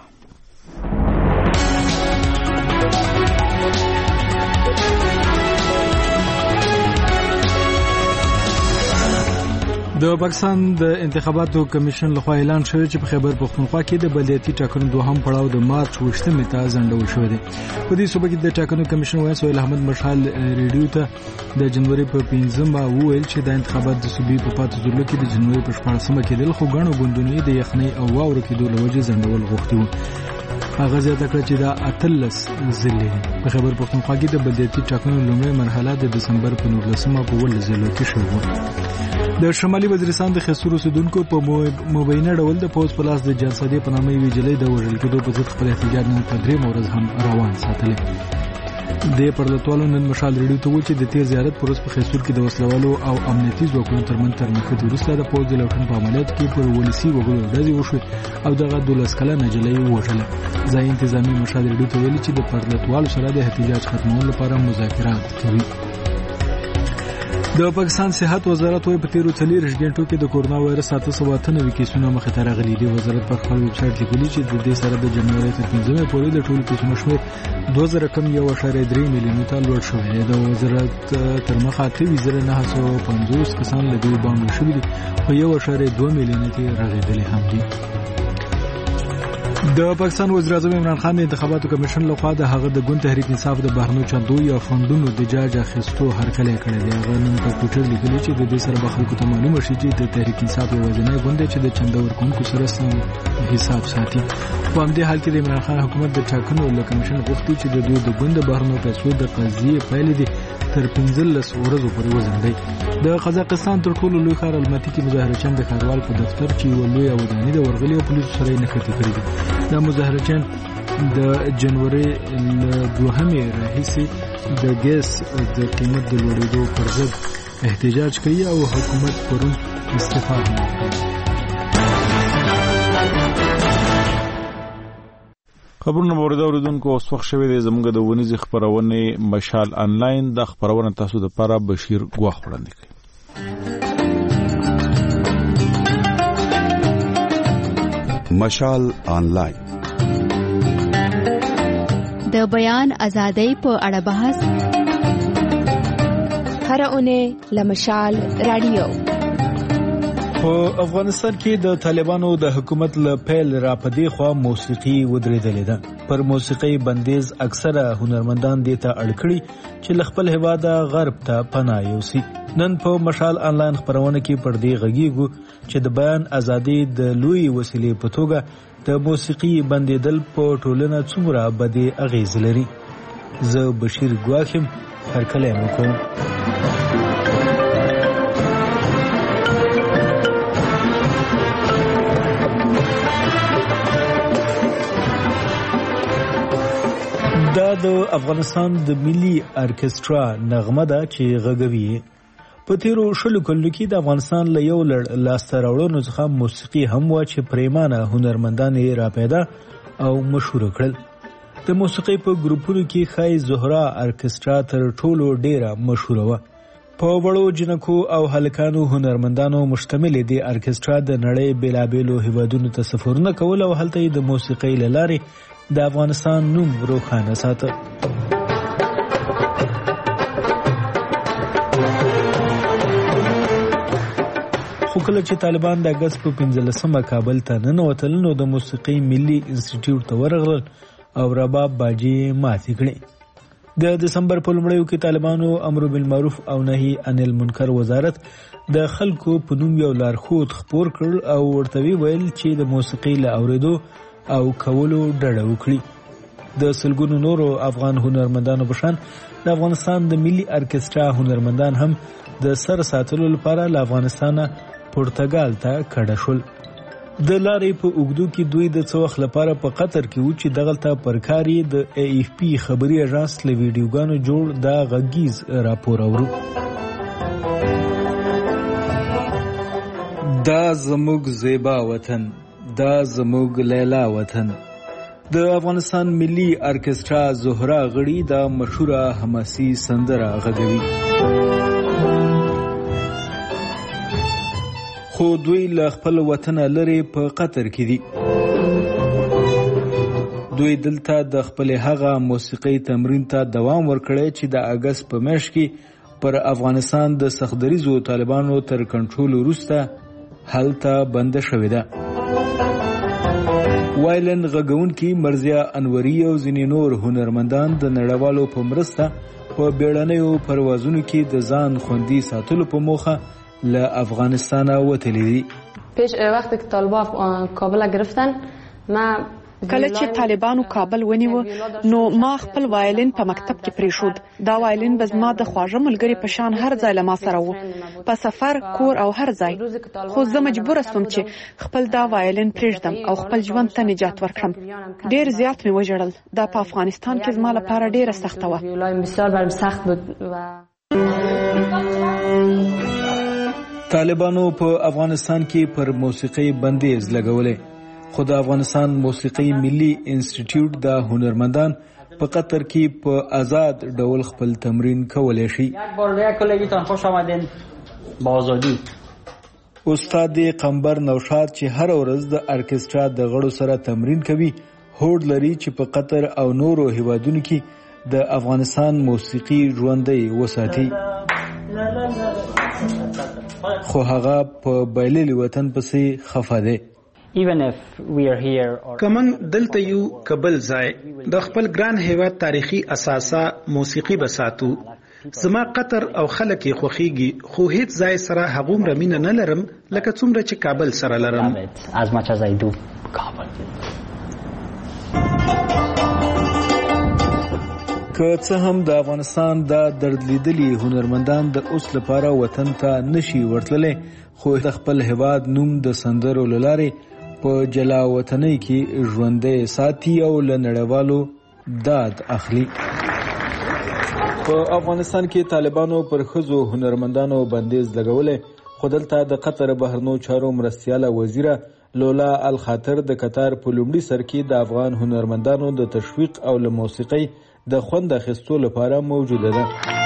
د پاکستان د انتخاباتو کمیشن لخوا اعلان شوی چې په خیبر پختونخوا کې د بلدیاتي ټاکنو دوهم پړاو د مارچ 28 ته ځنډول شوی دی. په دې صوبه کې د ټاکنو کمیشن وایي سهیل احمد مشال ریډیو ته د جنوري په 15مه وویل چې د انتخابات د صوبې په پاتې ځلو کې د جنوري په 14مه کې د خو غنو ګوندونو د یخنۍ او واورو کې د لوجې ځنډول غوښتي وو. هغه زیاته کړ چې دا 18 ضلع په خیبر پختونخوا کې د بلدیاتي ټاکنو لومړی مرحله د دسمبر په 19مه په ول ضلعو کې شوه. د شمالي وزیرستان د خسرو سودونکو په مبینه ډول د پوز پلاس د جنسادي په نامه ویجلې د وژل کېدو په ضد خپل احتجاج نن په 3 ورځ هم روان ساتل. د پرلطوالو نن مشال ریډیو ته وایي چې د تیر زیارت پروس په خسور کې د وسلوالو او امنیتي ځواکونو ترمن ترنکت وروسته د پوز د لوټن په عملیات کې پر ولسی وګړو ډزې وشوې او دغه 12 کلنه نجلۍ وژله. ځای انتظامی مشال ریډیو ته ویلي چې د پرلطوالو سره د احتجاج ختمولو لپاره مذاکرات کوي. د پاکستان صحت وزارت وايي په تیرو 40 غنټو کې د کورونا وایرس 798 کیسونه مخې ته راغلي دي. وزارت په خپل ویب سټ لیکلي چې د دې سره د جنوري تر 15مه پورې د ټولو کیسونو شمېر 2001.3 میلیون ته لوړ شوی دی. د وزارت تر مخه 2950 کسان له دې باندې شوي دي خو 1.2 میلیون ته راغلي هم دي. د پاکستان وزیر اعظم عمران خان د انتخاباتو کمیشن لخوا د هغه د ګوند تحریک انصاف د بهرنیو چندو یا فندونو د جاج اخیستو هرکلی کړی دی. هغه نن په ټویټر لیکلي چې د دې سره به خلکو ته معلومه شي چې د تحریک انصاف یوازینی ګوند دی چې د چنده ورکوونکو سره حساب ساتي. په همدې حال کې د عمران خان حکومت د ټاکنو له کمیشن غوښتي چې د دوی د ګوند د بهرنیو پیسو د قضیې پایلې دي تر 15 ورځو پورې وځنډي. د قزاقستان تر ټولو لوی ښار الماتي کې مظاهرچیان د ښاروال په دفتر کې یو لوی ودانۍ د ورغلي او پولیسو سره نښتې کړې دي. دا مظاهرچیان د جنوري له 2مې راهیسې د ګیس د قیمت د لوړېدو پر ضد احتجاج کوي او حکومت پرون استعفا هم ورکړه. خبرونه مورد اوریدونکو اوس وخت شوی دی زموږ د ونیزي خبرونه مشال انلاین د خبرونه تاسو د لپاره بشیر ګواخ وړاندې کوي. مشال انلاین د بیان ازادۍ په اړه بحث هر اونۍ لمشال رادیو. په افغانستان کې د طالبانو د حکومت له پیل را پدې خوا موسیقي ودرېدلې ده. پر موسیقي بندیز اکثره هنرمندان دې ته اړ کړي چې خپل هیواد غرب ته پناه یوسي. نن په مشال انلاین خبرونه کې پر دې غږیږو چې د بیان ازادي د لوی وسیلې په توګه د موسیقي بندیدل په ټولنه څومره بده اغیز لري. زه بشیر ګواخم هرکلی وکړم. دا د افغانستان د ملي ارکسترا نغمه ده چې غږوي. په تیرو 20 کلونو کې د افغانستان له یو لړ لاسته راوړنو څخه موسیقي هم و چې پریمانه هنرمندان یې را پیدا او مشهور کړل. د موسیقي په ګروپونو کې خای زهرا ارکسترا تر ټولو ډیره مشهور و. په وړو جنکو او هلکانو هنرمندانو مشتمل دي ارکسترا د نړۍ بیلابېلو هیوادونو ته سفرونه کول او هلته د موسیقي لارې د افغانستان نوم روښانه ساته. کله چې طالبان د اگست په 15 کابل ته ننوتل نو د موسیقي ملي انسټیټیوټ ته ورغلل او رباب باجې ماتې کړې. د دسمبر په لومړیو کې طالبانو امر بالمعروف او نهي عن المنکر وزارت د خلکو په نوم یو لارښود خپور کړ او ورته ویل چې د موسیقي له اوریدو او کولو ډډه وکړي. د سلګونو نورو افغان هنرمندانو په شان د افغانستان د ملي ارکسترا هنرمندان هم د سر ساتلو لپاره له افغانستانه پرتګال ته کډه شول. د لارې په اوږدو کې دوی د څه وخت لپاره په قطر کې و چې دغلته پر کار یې د AFP خبري اژانس له ویډیوګانو جوړ د غږیز راپور اورو. دا زموږ زیبا وطن، دا زموږ لیلا وطن. د افغانستان ملي ارکسترا زهرا غړي د مشهوره حماسي سندره غږوي. خو دوی له خپل وطن لري په قطر کې دي. دوی دلته د خپل هغه موسیقي تمرین ته دوام ورکړی چې د اگست په میاشت کې پر افغانستان د سختدریزو طالبانو تر کنټرول وروسته هلته بند شوې ده. وایلن غږونکي مرزیا انوري او ځینې نور هنرمندان د نړیوالو په مرسته په بیړنیو پروازونو کې د ځان خوندي ساتلو په موخه له افغانستان وتلی دي. پیش وقتی که طالبان کابل گرفتن ما کله چې طالبانو کابل ونیو نو ما خپل وایلین په مکتب کې پریښود. دا وایلین به زما د خواږه ملګری په شان هر ځای له ما سره و، په سفر، کور او هر ځای. خو زه مجبوره سوم چې خپل دا وایلین پریږدم او خپل ژوند ته نجات ورکړم. ډیر زیات مې وژړل. دا په افغانستان کې زما لپاره ډیره سخته وه. طالبانو په افغانستان کې پر موسیقي بندیز لګولې، خو د افغانستان موسیقي ملي انسټیټیوټ د هنرمندان په قطر کې په آزاد ډول خپل تمرین کولی شي. استاد قمبر نوشاد چې هر ورځ د ارکسترا د غړو سره تمرین کوي هوډ لري چې په قطر او نورو هیوادونو کې د افغانستان موسیقي ژوندۍ وساتي. خو هغه په بایللي وطن پسې خفه دی. کمن دلته یو کبل ځای د خپل ګران هیواد تاریخي اساسا موسیقي بساتو. زما قطر او خلک یې خوښیږي، خو هیڅ ځای سره هغومره مینه نه لرم لکه څومره چې کابل سره لرم. که څه هم د افغانستان د درد لیدلي هنرمندان د اوس لپاره وطن ته نشي ورتللی، خو د خپل هیواد نوم د سندرو له لارې په جلا وطنۍ کې ژوندی ساتي او له نړیوالو داد اخلي. په افغانستان کې طالبانو پر ښځو هنرمندانو بندیز لګولی، خو دلته د قطر بهرنیو چارو مرستیاله وزیره لولا الخاطر د قطر په لومړي سر کې د افغان هنرمندانو د تشویق او له موسیقۍ د خوند اخیستو لپاره موجوده ده.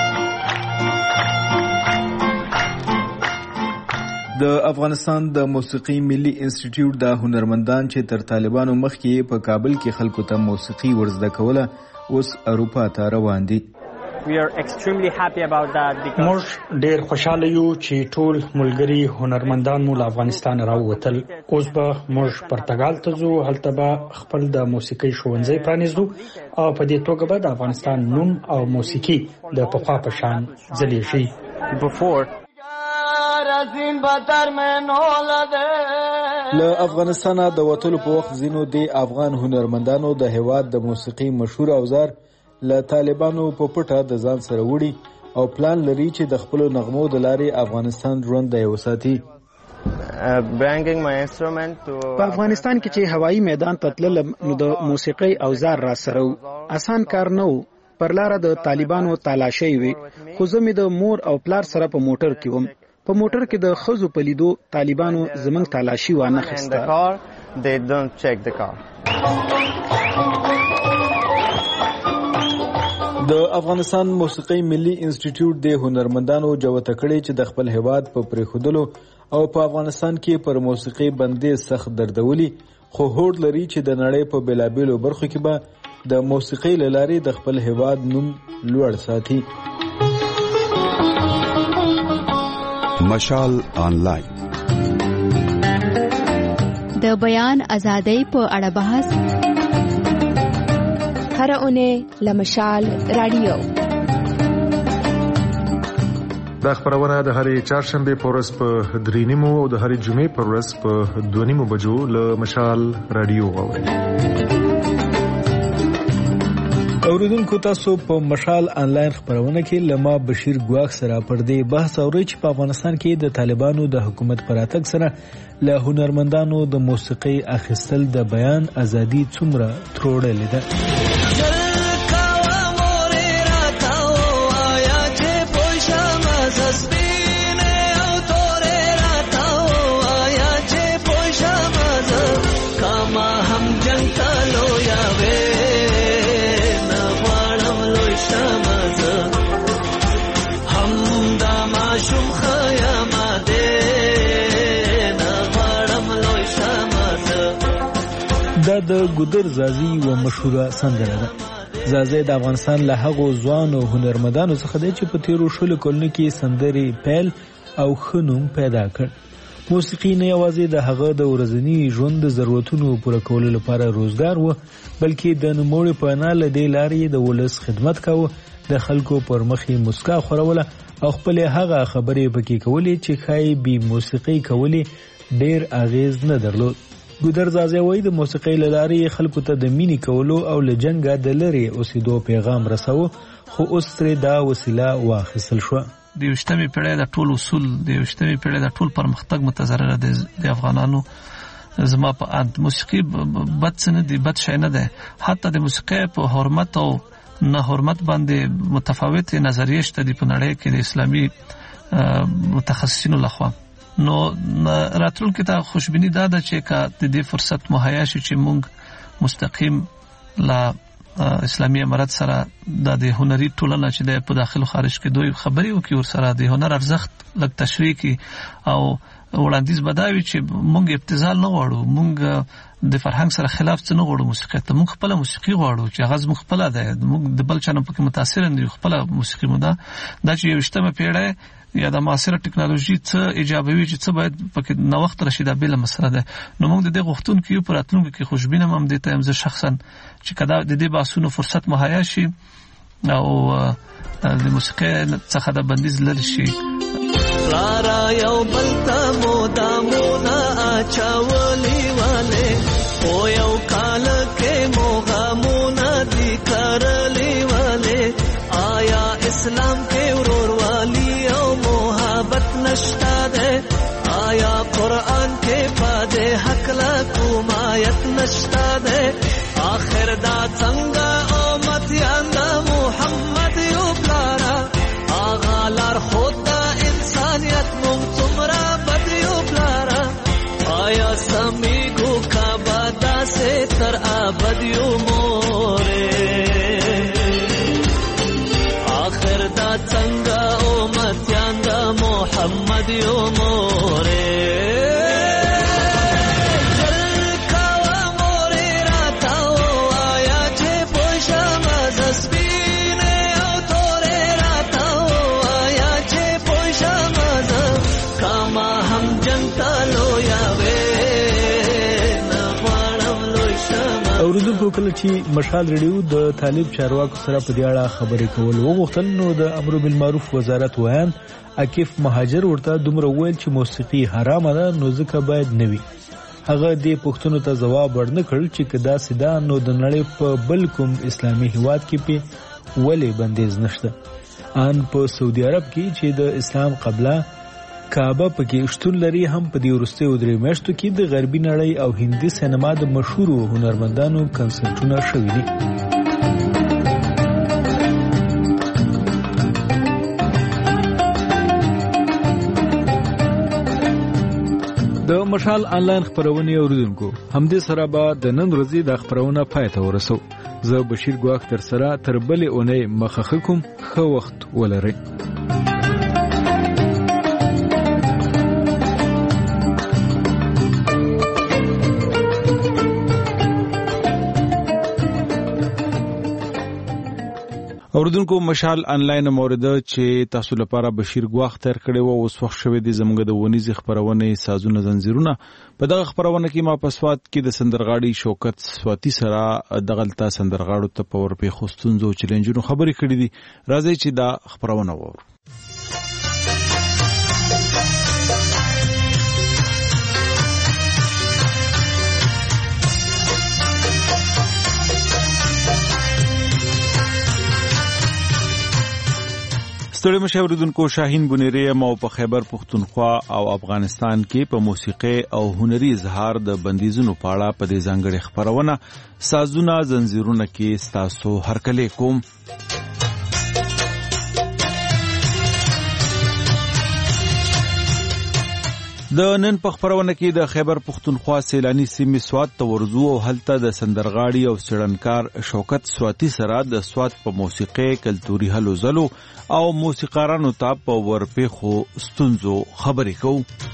د افغانستان د موسیقي ملي انسټیټیوټ د هنرمندان چې تر طالبانو مخکې په کابل کې خلکو ته موسیقي ورزده کوله اوس اروپا ته روان دي. موږ ډیر خوشاله یو چې ټول ملګري هنرمندان مو له افغانستان راووتل. اوس به موږ پرتګال ته ځو، هلته به خپل د موسیقي ښوونځی پرانیزو او په دې توګه به د افغانستان نوم او موسیقي د پخوا په شان ځلیږي. له افغانستانه د وتلو په وخت ځینو د افغان هنرمندانو د هیواد د موسیقي مشهور اوزار له طالبانو په پټه د ځان سره وړي او پلان لري چې د خپل نغمو د لارې افغانستان ژوندی وساتي. په افغانستان کې چې هوایی میدان ته تللم نو د موسیقي اوزار را سره آسان کار نه و. پر لاره د طالبانو تالاشۍ وي، خو زه مې د مور او پلار سره په موټر کې وم. په موټر کې د ښځو په لیدو طالبانو زموږ تالاشي وانه خیسته. د افغانستان موسیقي ملي انسټیټیوټ د هنرمندانو جوته کړي چې د خپل هیواد په پریښودلو او په افغانستان کې پر موسیقي بندیز سخت دردولي، خو هوډ لري چې د نړۍ په بیلابیلو برخو کې به د موسیقي له لارې د خپل هیواد نوم لوړ ساتي. مشال آنلاین د بیان ازادۍ په اړه بحث هر اونۍ لمشال رادیو. دا خبرونه د هرې چهارشنبه په ورځ په 3:30 او د هرې جمعې په ورځ په 2:30 بجو له مشال رادیو اورئ. اوریدونکو تاسو په مشال انلاین خبرونه کې لما بشیر ګواخ سره پر دې بحث اورئ چې په افغانستان کې د طالبانو د حکومت پراتګ سره له هنرمندانو د موسیقي اخیستل د بیان ازادي څومره تروړلې ده. دا د ګودر زازي و مشهوره سندره ده. زازي د افغانستان له هغو ځوانو هنرمندانو څخه دی چې په تیرو 20 کلونو کې سندرې پیل او خنوم پیدا کړ. موسیقي نه یوازې د هغه د ورځني ژوند د ضرورتونو پوره کولو لپاره روزګار و، بلکې د نوموړي په انا له دې لارې د ولس خدمت کاوه، د خلکو پر مخې مسکا خوروله او خپل هغه خبرې پکې کولې چې خای بي موسیقي کولې ډېر اغیز نه درلود. ګودر زازي وایي د موسیقۍ له لارې خلکو ته د مینې کولو او له جنګه د لرې اوسېدو پیغام رسوه، خو اوس ترې دا وسیله واخیستل شوه. د 20مې پیړۍ د ټول اصول د 20مې پیړۍ د ټول پرمختګ متضرره د افغانانو. زما په اند موسیقي بد څه نه دی، بد شی نه دی. حتی د موسیقۍ په حرمت او نه حرمت باندې متفاوت نظریې شته د په نړۍ کې د اسلامي متخصصینو لخوا. نو راتلونکي ته خوشبینی دا ده چې کا د دې فرصت مهیا شي چې موږ مستقیم لا اسلامي امارات سره د هنري ټولنه چې د په داخل او خارج کې دوی خبري وکړي ور سره د هنر ارزښت لږ تشریح کی او وړاندیز بداوي چې موږ ابتذال نه غواړو، موږ د فرهنګ سره خلاف څه نه غواړو. موسیقي ته موږ خپل موسیقي غواړو چې هغه زموږ خپل ده، موږ د بل چا نه پکې متاثر نه یو، خپل موسیقي مو ده. دا چې 20مه پیړۍ یا د معاصره ټکنالوژي څه ایجابوي چې څه باید پکې نو وخت راشي، دا بل مسله ده. نو موږ د دې غوښتون کې په راتلونکو کې خوشبینه هم دي ته هم زه شخصا چې کدا د دې باسونو فرصت مهیا شي او د موسیقي څخه د بندیز لری شي. را یو بلتا مودامونه اچولي والے او یو کال کې موغمونه دي کرلي والے. آیا اسلام کې وروروالی او محبت نشتا ده؟ آیا قرآن کې پاده حق لا کومایت نشتا ده؟ آخر دا څنګه امت یاندا محمد یو بلارا آغا لار خود دا انسانیت مونږ څومره بد یو بلارا. آیا سمیګو کا بادا سے تر ابد یو مورې آخر دا څنګه امت یاندا محمد یو مورې. اوریدونکو کله چې مشال ریډیو د طالب چارواکو سره په دې اړه خبرې کول وغوښتل، نو د امر بالمعروف وزارت وایي عکیف مهاجر ورته دومره ویل چې موسیقي حرامه ده نو ځکه باید نه وي. هغه دې پوښتنو ته ځواب ورنکړ چې کدا سیدا نو د نړۍ په بل کوم اسلامي هیواد کې په ولې بندیز نشته. ان په سعودي عرب کې چې د اسلام قبله کعبه پکې شتون لري، هم په دې ورستیو درې میاشتو کې د غربي نړۍ او هندي سینما د مشهورو هنرمندانو کنسرټونه شوي دي. د مشال انلاین خبرونه اوریدونکو همدې سره به د نن ورځې د خبرونه پای ته ورسو. زه بشیر ګواخ تر سره تر بلې اونۍ مخه کوم. ښه وخت ولرئ. اوردونکو مشال انلاین مورده چې تاسو لپاره بشیر ګواخ تر کړي وو اوس وخت شوه د زمګه د ونیز خبرونه سازونه زنجیرونه په دغه خبرونه کې ما پسوات کې د سندرغاړي شوکت سواتی سره دغلتا سندرغاړو ته پور په خوستونزو چیلنجونو خبرې کړې دي راځي چې دا خبرونه وو ستړي مشاوردونکو شاهین بنيري مو په خیبر پختونخوا او افغانستان کې په موسیقي او هنري اظهار د بندیزونو پاړه په دې ځانګړي خبرونه سازونه زنجیرونه کې ستاسو هرکلې کوم د نن په خبرونه کې د خیبر پختونخوا سیلانی سیمې سوات ته ورزو او هلته د سندرغاړي او سړنکار شوکت سواتی سره د سوات په موسیقي کلتوري هلو زلو او موسیقارانو ته په ورپېخو ستونزو خبرې کوو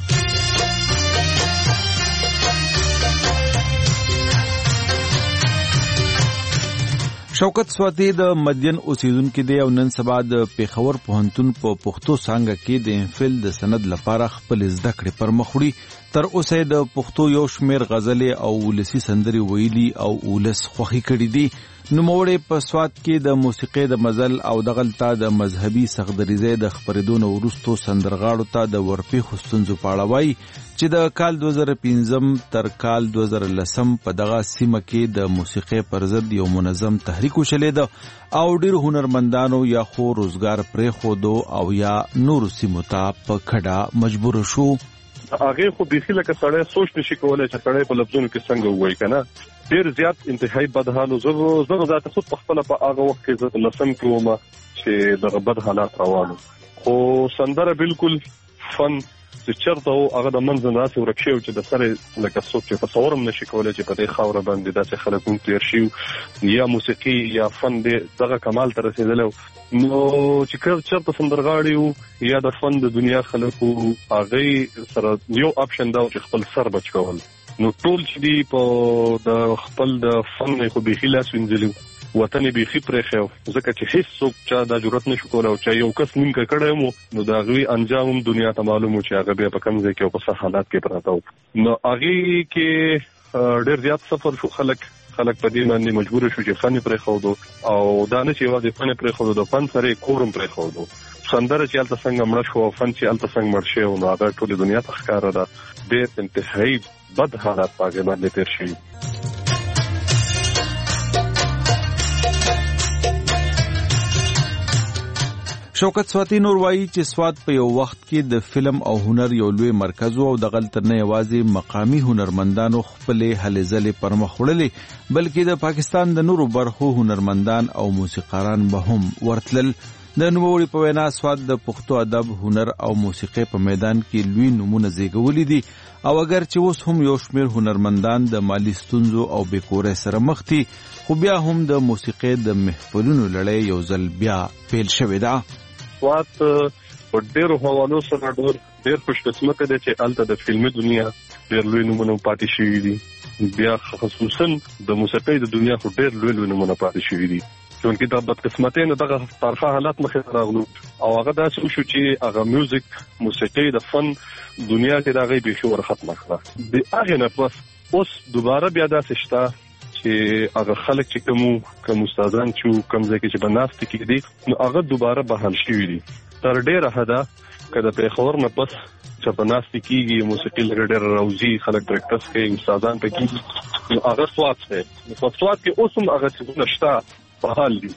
شوکت سواتی د مدین اوسیدونکو دی او نن سبا د پیښور پوهنتون په پښتو څانګه کې د امفل د سند لپاره خپل زده کړې پر مخ وړي تر اوسه د پښتو یو شمېر غزلې او ولسی سندري ویلي او ولس خوخي کړي دي نوموړی په سوات کې د موسیقي د مزل او دغلتا د مذهبي سغدریزه د خبرېدونو ورستو سندرغاړو ته د ورپی خستونزو پاړوي چې د کال 2015 تر کال 2010 په دغه سیمه کې د موسیقي پر ضد یو منظم تحریک وشلید او ډیر هنرمندانو یا خو روزګار پرې خودو او یا نور سیمو ته په کډه مجبور شو هغه خو بيخي لکه سړی سوچ نشي کولای چې سړی په لفظونو کې څنګه وایي کنه ډیر زیات انتهایی بد حالو زه ذات خود په خپل په هغه وخت کې زه لسم کې ومه چې دغه بد حالات روانو خو سندره بالکل فن چې چرته هغه د منځ نه ورک شي چې د سره لکه څوک چې تصورم نشي کولای چې په دې خاور باندې داسې خلک هم تیر شي یا موسیقي یا فن دغه کمال ته رسیدل نو چې چرته سندرغاړي یا د فن د دنیا خلکو هغه سره یو اپشن دا چې خپل سر بچ کول نو ټول چې دی په د خپل د فن خو به خلاص وینځلو وطن به خې پرې خو ځکه چې هیڅ څوک چا د جرأت نشو کولای او چې یو کس نیمه کړه نو دا غوي انجام دنیا ته معلومو چې هغه به په کوم ځای کې او په حالات کې پراته نو هغه کې ډېر زیات سفر شو خلک په دې باندې مجبور شو چې فن پرې خودو او دا نه چې واځي فن پرې خودو د فن سره کورم پرې خودو سندره چې الته څنګه مړ شو او فن چې الته څنګه مړ شو نو هغه ټول دنیا ته ښکارا ده ډېر انتهایی بد حالات پاګې باندې تیر شي شوکت سواتی نور وایي چې سوات په یو وخت کې د فلم او هنر یو لوی مرکز او د غلط نه یوازې مقامی هنرمندانو خپل هلې ځلې پر مخ وړلې بلکې د پاکستان د نورو برخو هنرمندان او موسیقاران به هم ورتلل د نوموړي په وینا سوات د پښتو ادب هنر او موسیقي په میدان کې لوی نمونه زیږولي دي او اگر چې اوس هم یو شمېر هنرمندان د مالی ستونزو او بیکورۍ سره مخ دي خو بیا هم د موسیقي د محفلونو لړۍ یو ځل بیا پیل شوې ده سوات په ډېرو حوالو سره ډېر خوش قسمته دی چې الته د فلمي دنیا ډېر لوی نمونه پاتې شوي دي بیا خصوصا د موسیقۍ د دنیا خو ډېر لوی نمونه پاتې شوي دي چونکې د بدقسمتۍ نه دغه طرفه حالات مخې ته راغلو او هغه داسې وشو چې هغه میوزیک موسیقۍ د فن دنیا کې د هغې بیخي ورختمه کړه د هغې نه پس اوس دوباره بیا داسې شته چې هغه خلک چې کوم استادان چې کوم ځای کې چې بناست کېدي نو هغه دوباره بحال شوي دي تر ډېره حده که د پیښور نه پس چې بناست کېږي موسیقي لږ ډېر راوځي خلک پریکټس کوي استادان پکې نو هغه سوات دی په سوات کې اوس هم هغه څیزونه شته بحال دي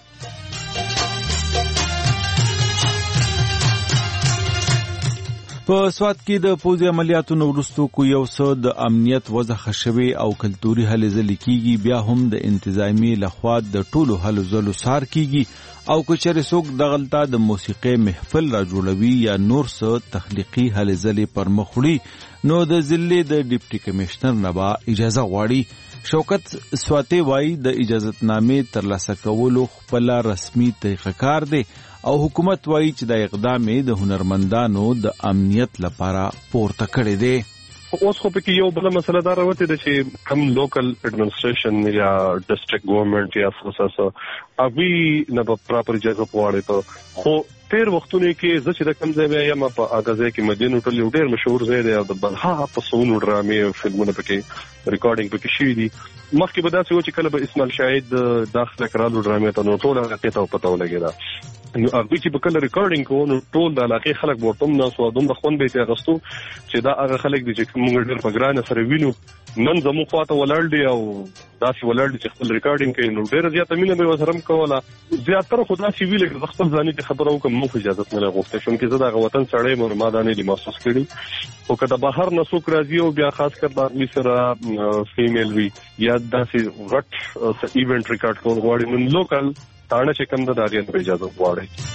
په سوات کې د پوځي عملیاتو وروسته کو یو څه د امنیت وضع خښوي او کلتوري هلې ځلې کیږي بیا هم د انتظامی لخوا د ټولو هلو ځلو سار کیږي او که چېرې څوک دغلته د موسیقي محفل را جوړوي یا نور څه تخلیقي هلې ځلې پر مخ وړي نو د ضلع د ډیپټي کمشنر نه به اجازه غواړي شوکت سواتی وایي د اجازتنامې ترلاسه کولو خپل رسمي طریقه کار دی او حکومت وایي چې د اقدام د هنرمندانو د امنیت لپاره پورته کړی دی اوس خو پکې یو بل مسله دا راوته ده چې کم لوکل اډمنسټریشن یا ډسټریکټ ګورنمنت یا سوساسو اوی نه په پراپر اجازه پواړي ته خو تیر وختونه کې زه چې د کم ځای یم په اغازه کې مدینه هوټل یو ډېر مشهور ځای دی او د بلها په سونو ډرامې او فلمونه پکې ریکارډینګ پکې شوي دي. مخکې به داسې و چې کله به اسماعیل شاهد داخله کرالو ډرامې ته نو ټول هغه ته پته ولګېده نو هغه چې په کله ریکارډینګ کوو نو ټول د علاقې خلک ورته ناسو دومره خوند به یې اغوستو چې دا هغه خلک دي چې موږ ډېر په ګرانه سره وینو نن زموږ خواته ولاړ دي او داسې ولاړ دي چې خپل ریکارډینګ کوي نو ډېره زیاته مینه به ورسره هم کوله. زیاتره خو داسې وي لکه زه خپل ځاني ته خبره وکړم موږ اجازت نه غوښتی شم چې زه د هغه وطن سړی یم ما دا نه دي محسوس کړي خو که د بهر نه څوک راځي او بیا خاص کر د آدمي سره فیمیل وي یا داسې غټ ایونټ ریکارډ کول غواړي نو لوکل تاڼه چې کوم د هغې نه اجازه غواړي.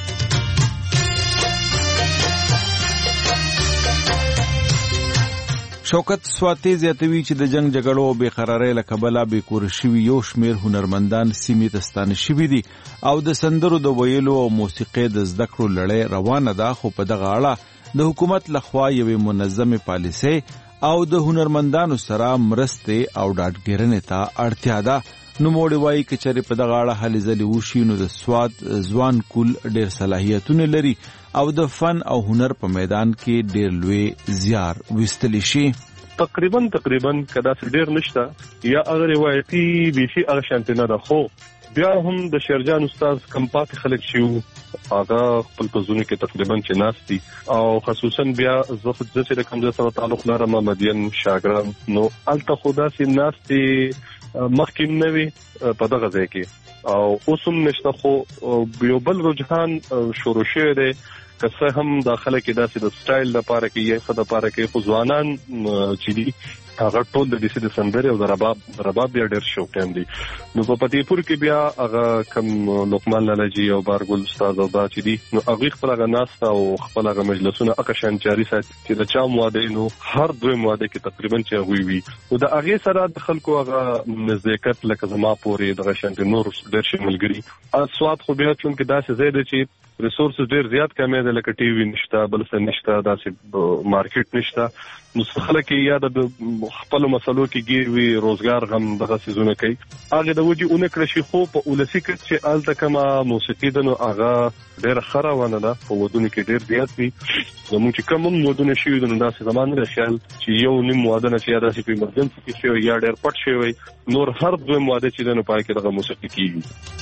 شوکت سواتی زیاتوي چې د جنگ جګړو او بېقرارۍ له کبله بېکور شوي یو شمېر هنرمندان سیمې ته ستانه شوي دي او د سندرو د ویلو او موسیقۍ د زده کړو لړۍ روانه ده خو په دغه اړه د حکومت لخوا یوې منظمې پالیسۍ او د هنرمندانو سره مرستې او ډاډګیرنې ته اړتیا ده. نوموړي وایي که چېرې په دغه اړه هلې ځلې وشي نو د سوات ځوان کول ډېر صلاحیتونه لري او د فن او هنر په میدان کې ډېر لوی زیار ویستلی شي. تقریبا که داسې ډېر نشته یا هغه روایتي بیخي هغه شانتې نه ده خو بیا هم د شیرجان استاد کم پاتې خلک چې هغه خپل په زونه کې تقریبا چې ناست دي او خصوصا بیا زه چې د کوم ځای سره تعلق لرم مدین شاګرام نو هلته خو داسې ناست دي مخکې نه وي په دغه ځای کې او اوس هم نشته خو یو بل رجحان شروع شوی دی که څه هم داخله کې داسې د سټایل لپاره کې یا څه دپاره کې خو ځوانان چې دي هغه ټول د دې د سندرې او د رباب بیا ډېر شوقیان دي. نو په فتح پور کې بیا هغه کم لقمان لالاجي او بارګل استاد او دا چې دي نو هغوی خپل هغه ناسته او خپل هغه مجلسونه هغه شان جاري ساتي چې د چا واده نو هر دویم واده کې تقریبا چې هغوی وي او د هغې سره د خلکو هغه نزدېکت لکه زما پورې دغه شانتې نور ډېر شي ملګري. سوات خو بیا چونکې داسې ځای دی چې ریسورسز ډېر زیات کمې ده لکه ټي وي نشته بل څه نشته داسې مارکیټ نشته نو خلک یا د خپلو مسلو کې ګیر وي روزګار هم دغه څیزونه کوي هغې د وجې ونه کړه شي خو په اولسي کې چې هلته کومه موسیقي ده نو هغه ډېره ښه روانه ده په ودونو کې ډېر زیات وي زموږ چې کوم هم ودونه شوي دي نو داسې زما نه ده خیال چې یو نیم واده نه چې یا داسې په ایمرجنسي کې شوی یا ډېر پټ شوی نور هر دویم واده چې ده نو په هغې کې دغه موسیقي کېږي.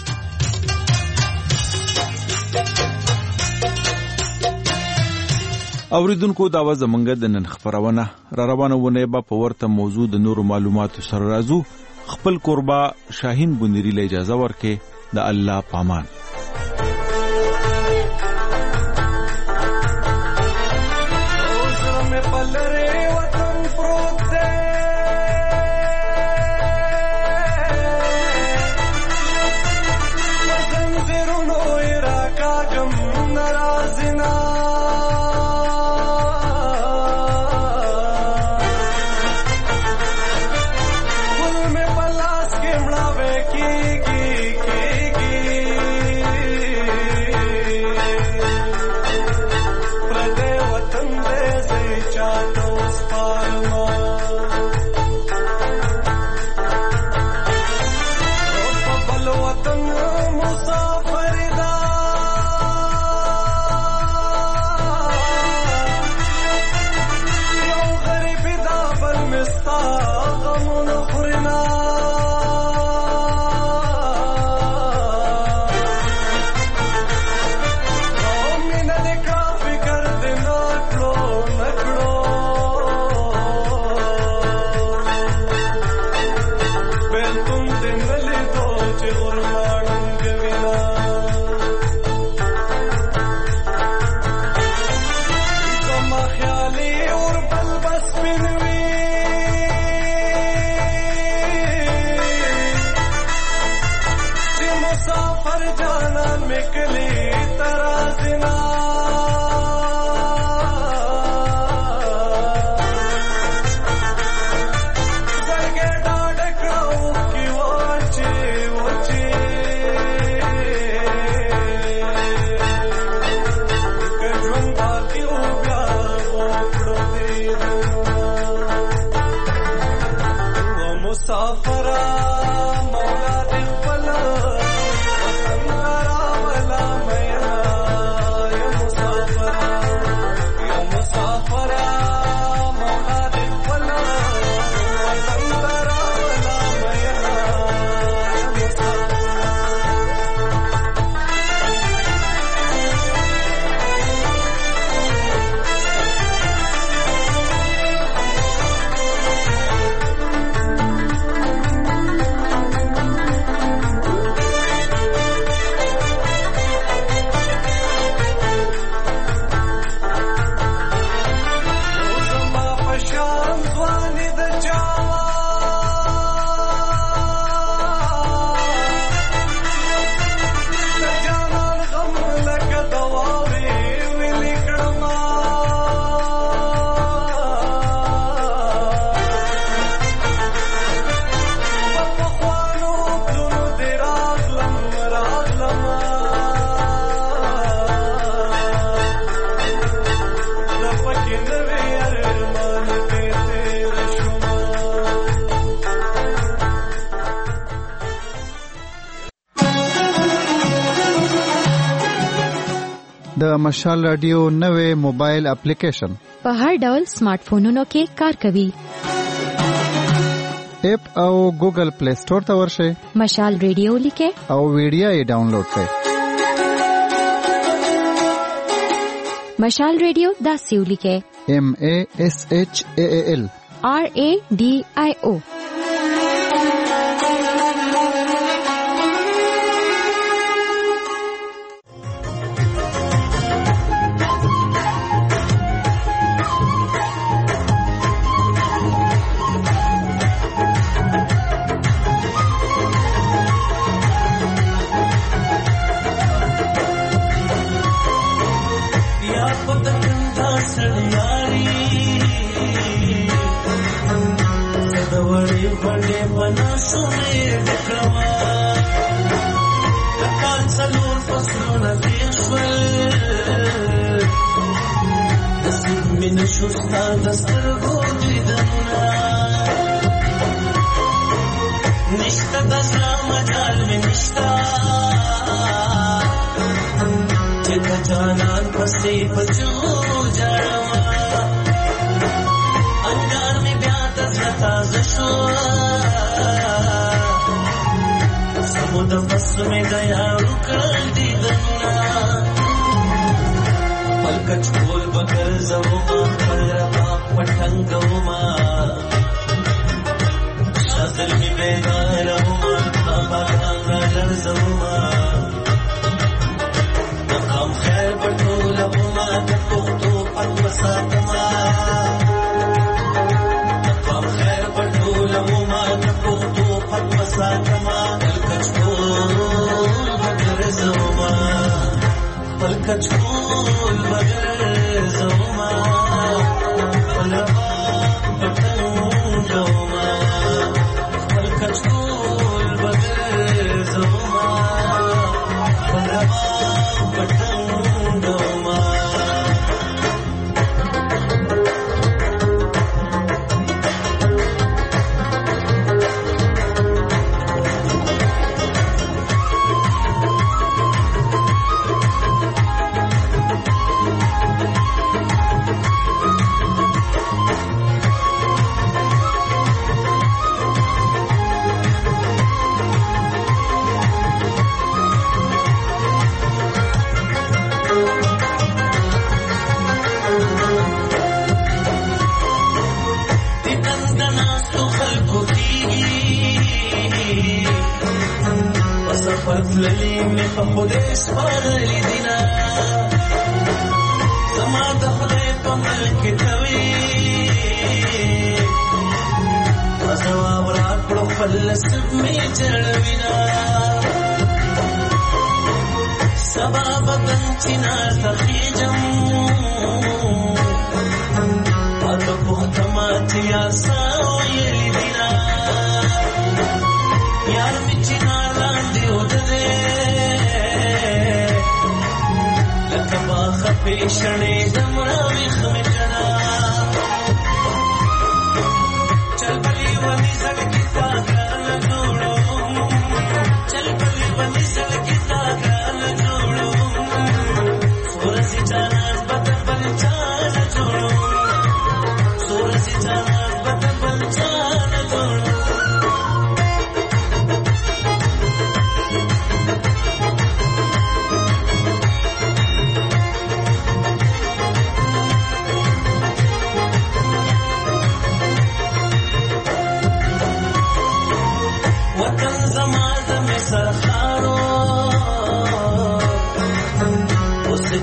اوریدونکو دا و زمونږ د نن خپرونه را روانه ونه به په ورته موضوع د نورو معلوماتو سره راځو. خپل قربا شاهین بنيري له اجازه ورکې د الله پامان. د مشال رادیو نوې موبایل اپلیکیشن په هر ډول سمارټ فونونو کې کار کوي. اپ او ګوګل پلی سٹور ته ورشئ، مشال رادیو لیکه او ویډیو یې ډاونلوډ کړئ. مشال رادیو داسې ولیکه MASHAAL RADIO.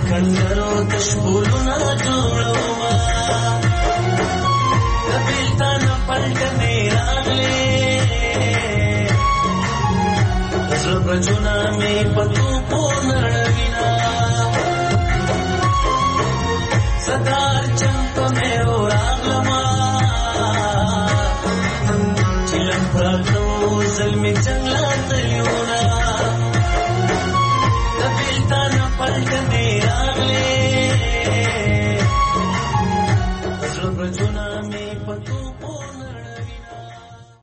کنګرو تشبولونه جوړوما دبلتان پلټنې راغلې زړه بجونه مې پتو په نړوینا صدار چمپ مې راغلما چلم پراتو زلمی جنگلا تلیونا